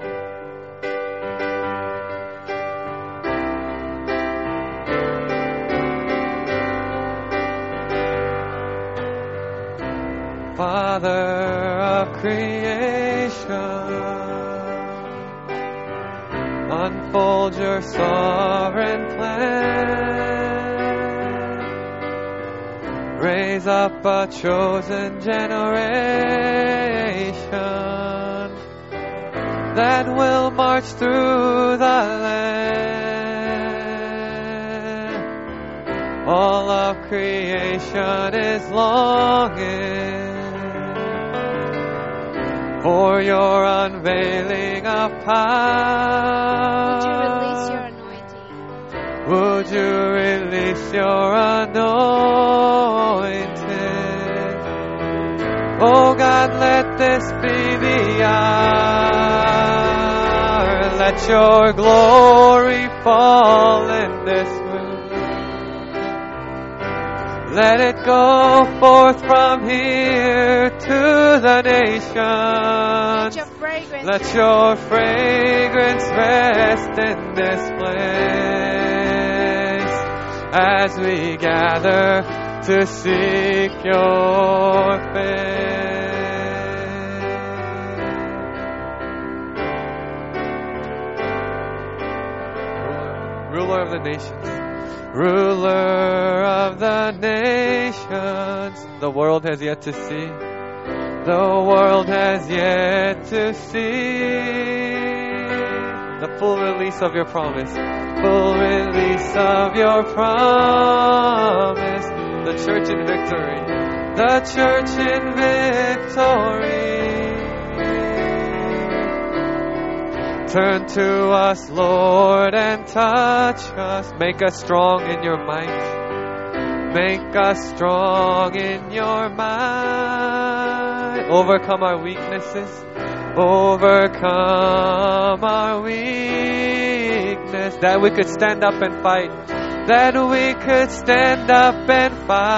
S2: Father of creation, unfold your sovereign plan. Raise up a chosen generation that will march through the land. All of creation is longing for your unveiling of power. Would you release your anointing? Oh God, let this be the hour. Let your glory fall in this room. Let it go forth from here to the nations.
S3: Let your fragrance,
S2: let your fragrance rest in this place as we gather to seek your face. Ruler of the nations, ruler of the nations, the world has yet to see, the world has yet to see the full release of your promise, full release of your promise. The church in victory, the church in victory. Turn to us, Lord, and touch us. Make us strong in your might. Make us strong in your might. Overcome our weaknesses. Overcome our weakness. That we could stand up and fight. That we could stand up and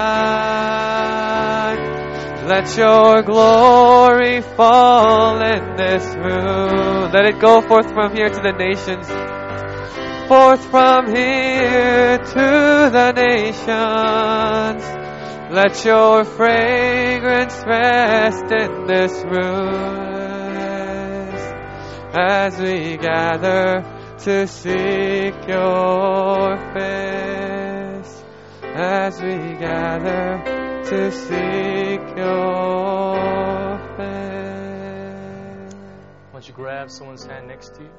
S2: fight. Let your glory fall in this room. Let it go forth from here to the nations. Forth from here to the nations. Let your fragrance rest in this room as we gather to seek your face, as we gather to seek your face.
S1: Why don't you grab someone's hand next to you?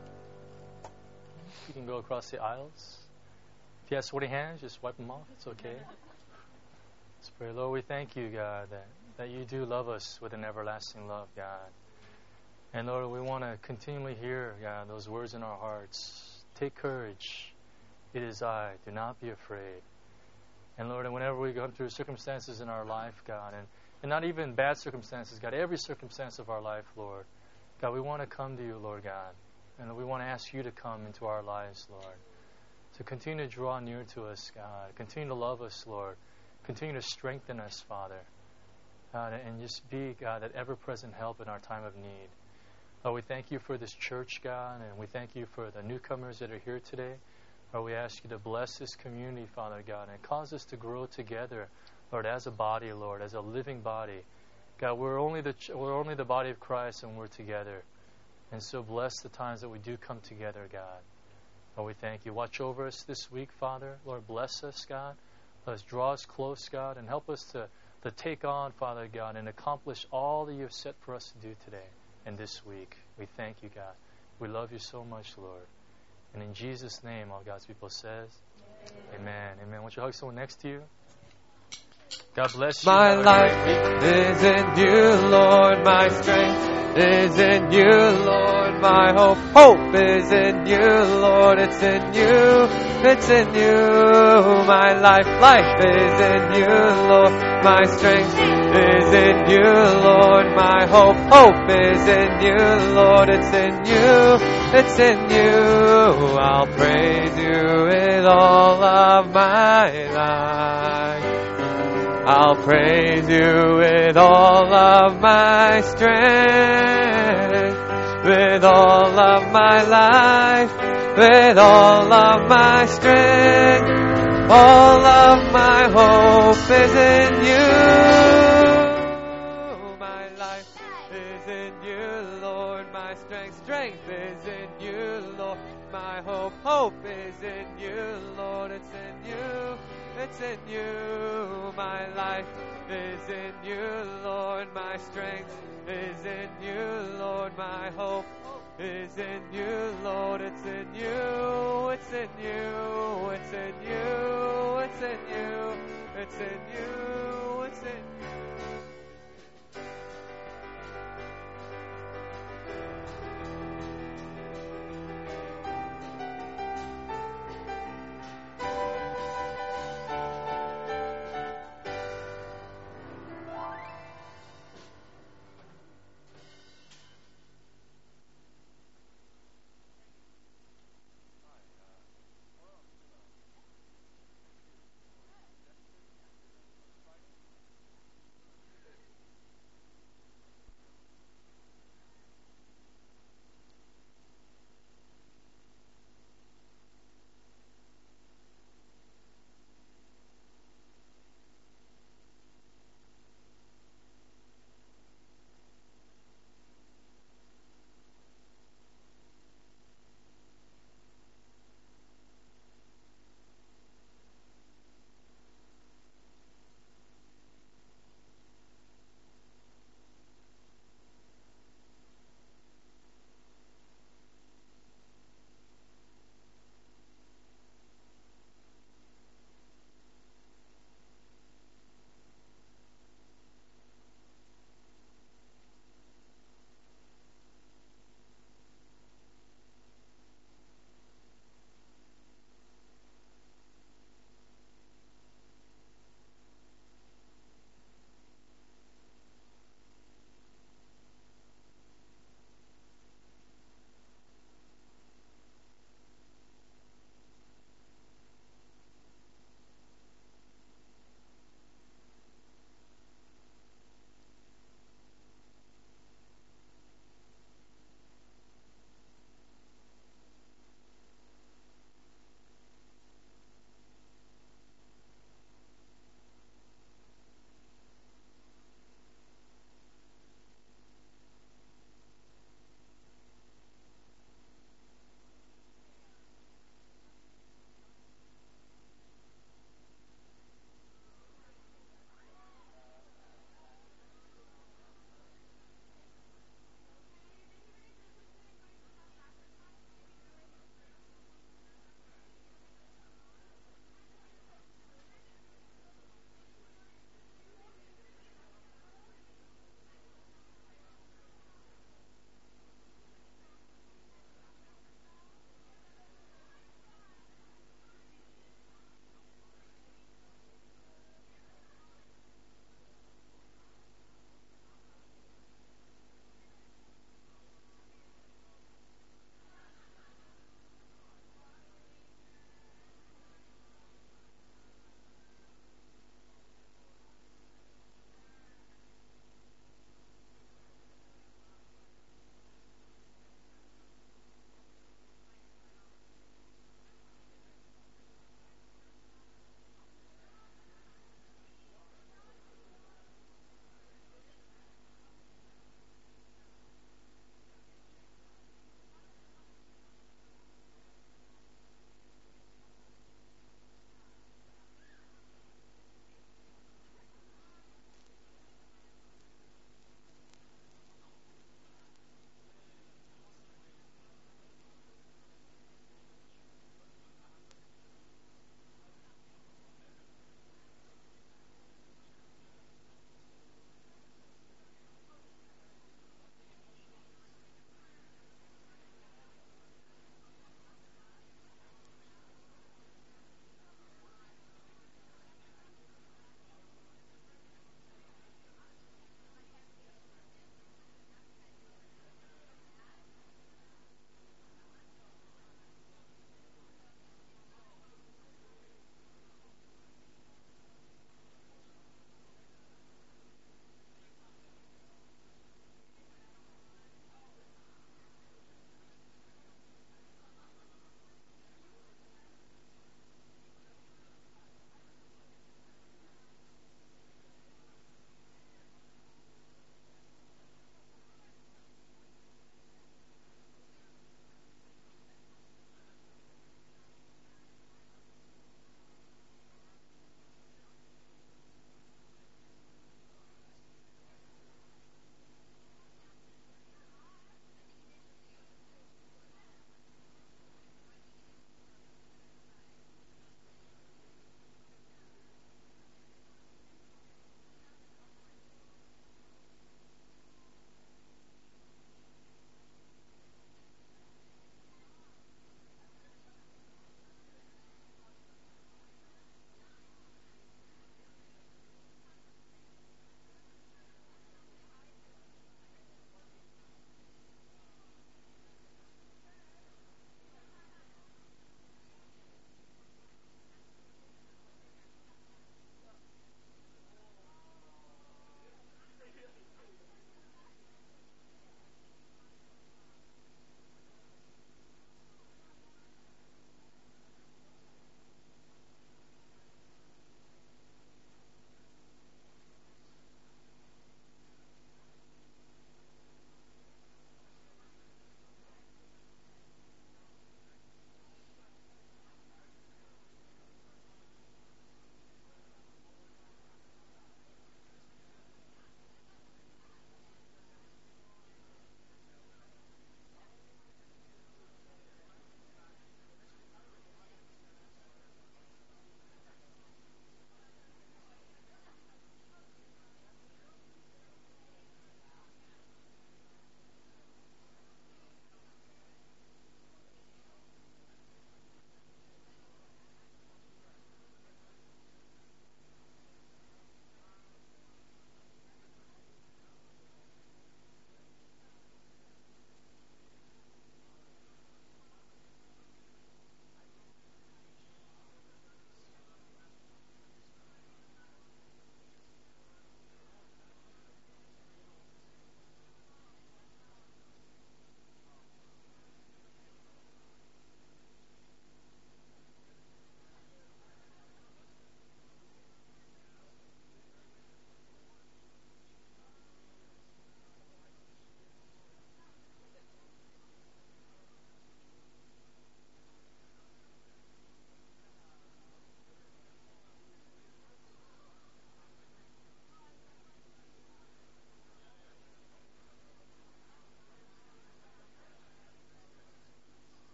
S1: You can go across the aisles. If you have sweaty hands, just wipe them off. It's okay. Let's pray. Lord, we thank you, God, that, that you do love us with an everlasting love, God. And Lord, we want to continually hear, God, those words in our hearts. Take courage. It is I. Do not be afraid. And Lord, and whenever we go through circumstances in our life, God, and, and not even bad circumstances, God, every circumstance of our life, Lord, God, we want to come to you, Lord God. And we want to ask you to come into our lives, Lord. To continue to draw near to us, God. Continue to love us, Lord. continue to strengthen us, Father. God, and just be, God, that ever-present help in our time of need. Lord, we thank you for this church, God, and we thank you for the newcomers that are here today. Lord, we ask you to bless this community, Father God, and cause us to grow together, Lord, as a body, Lord, as a living body. God, we're only the ch- we're only the body of Christ, and we're together. And so bless the times that we do come together, God. Lord, we thank you. Watch over us this week, Father. Lord, bless us, God. Let us draw us close, God, and help us to, to take on, Father God, and accomplish all that you have set for us to do today and this week. We thank you, God. We love you so much, Lord. And in Jesus' name, all God's people says, Amen. Amen. Amen. Why don't you hug someone next to you? God bless you.
S2: My
S1: Have a
S2: life
S1: great week.
S2: is in you, Lord. My strength is in you, Lord. My hope, hope is in you, Lord. It's in you, it's in you. My life, life is in you, Lord. My strength is in you, Lord. My hope, hope is in you, Lord. It's in you, it's in you. I'll praise you with all of my life. I'll praise you with all of my strength, with all of my life, with all of my strength. All of my hope is in you. My life is in you, Lord. My strength, strength is in you, Lord. My hope, hope is in you, Lord. It's in you. It's in you. My life is in you, Lord. My strength is in you, Lord. My hope is in you, Lord. It's in you. It's in you. It's in you. It's in you. It's in you. It's in you.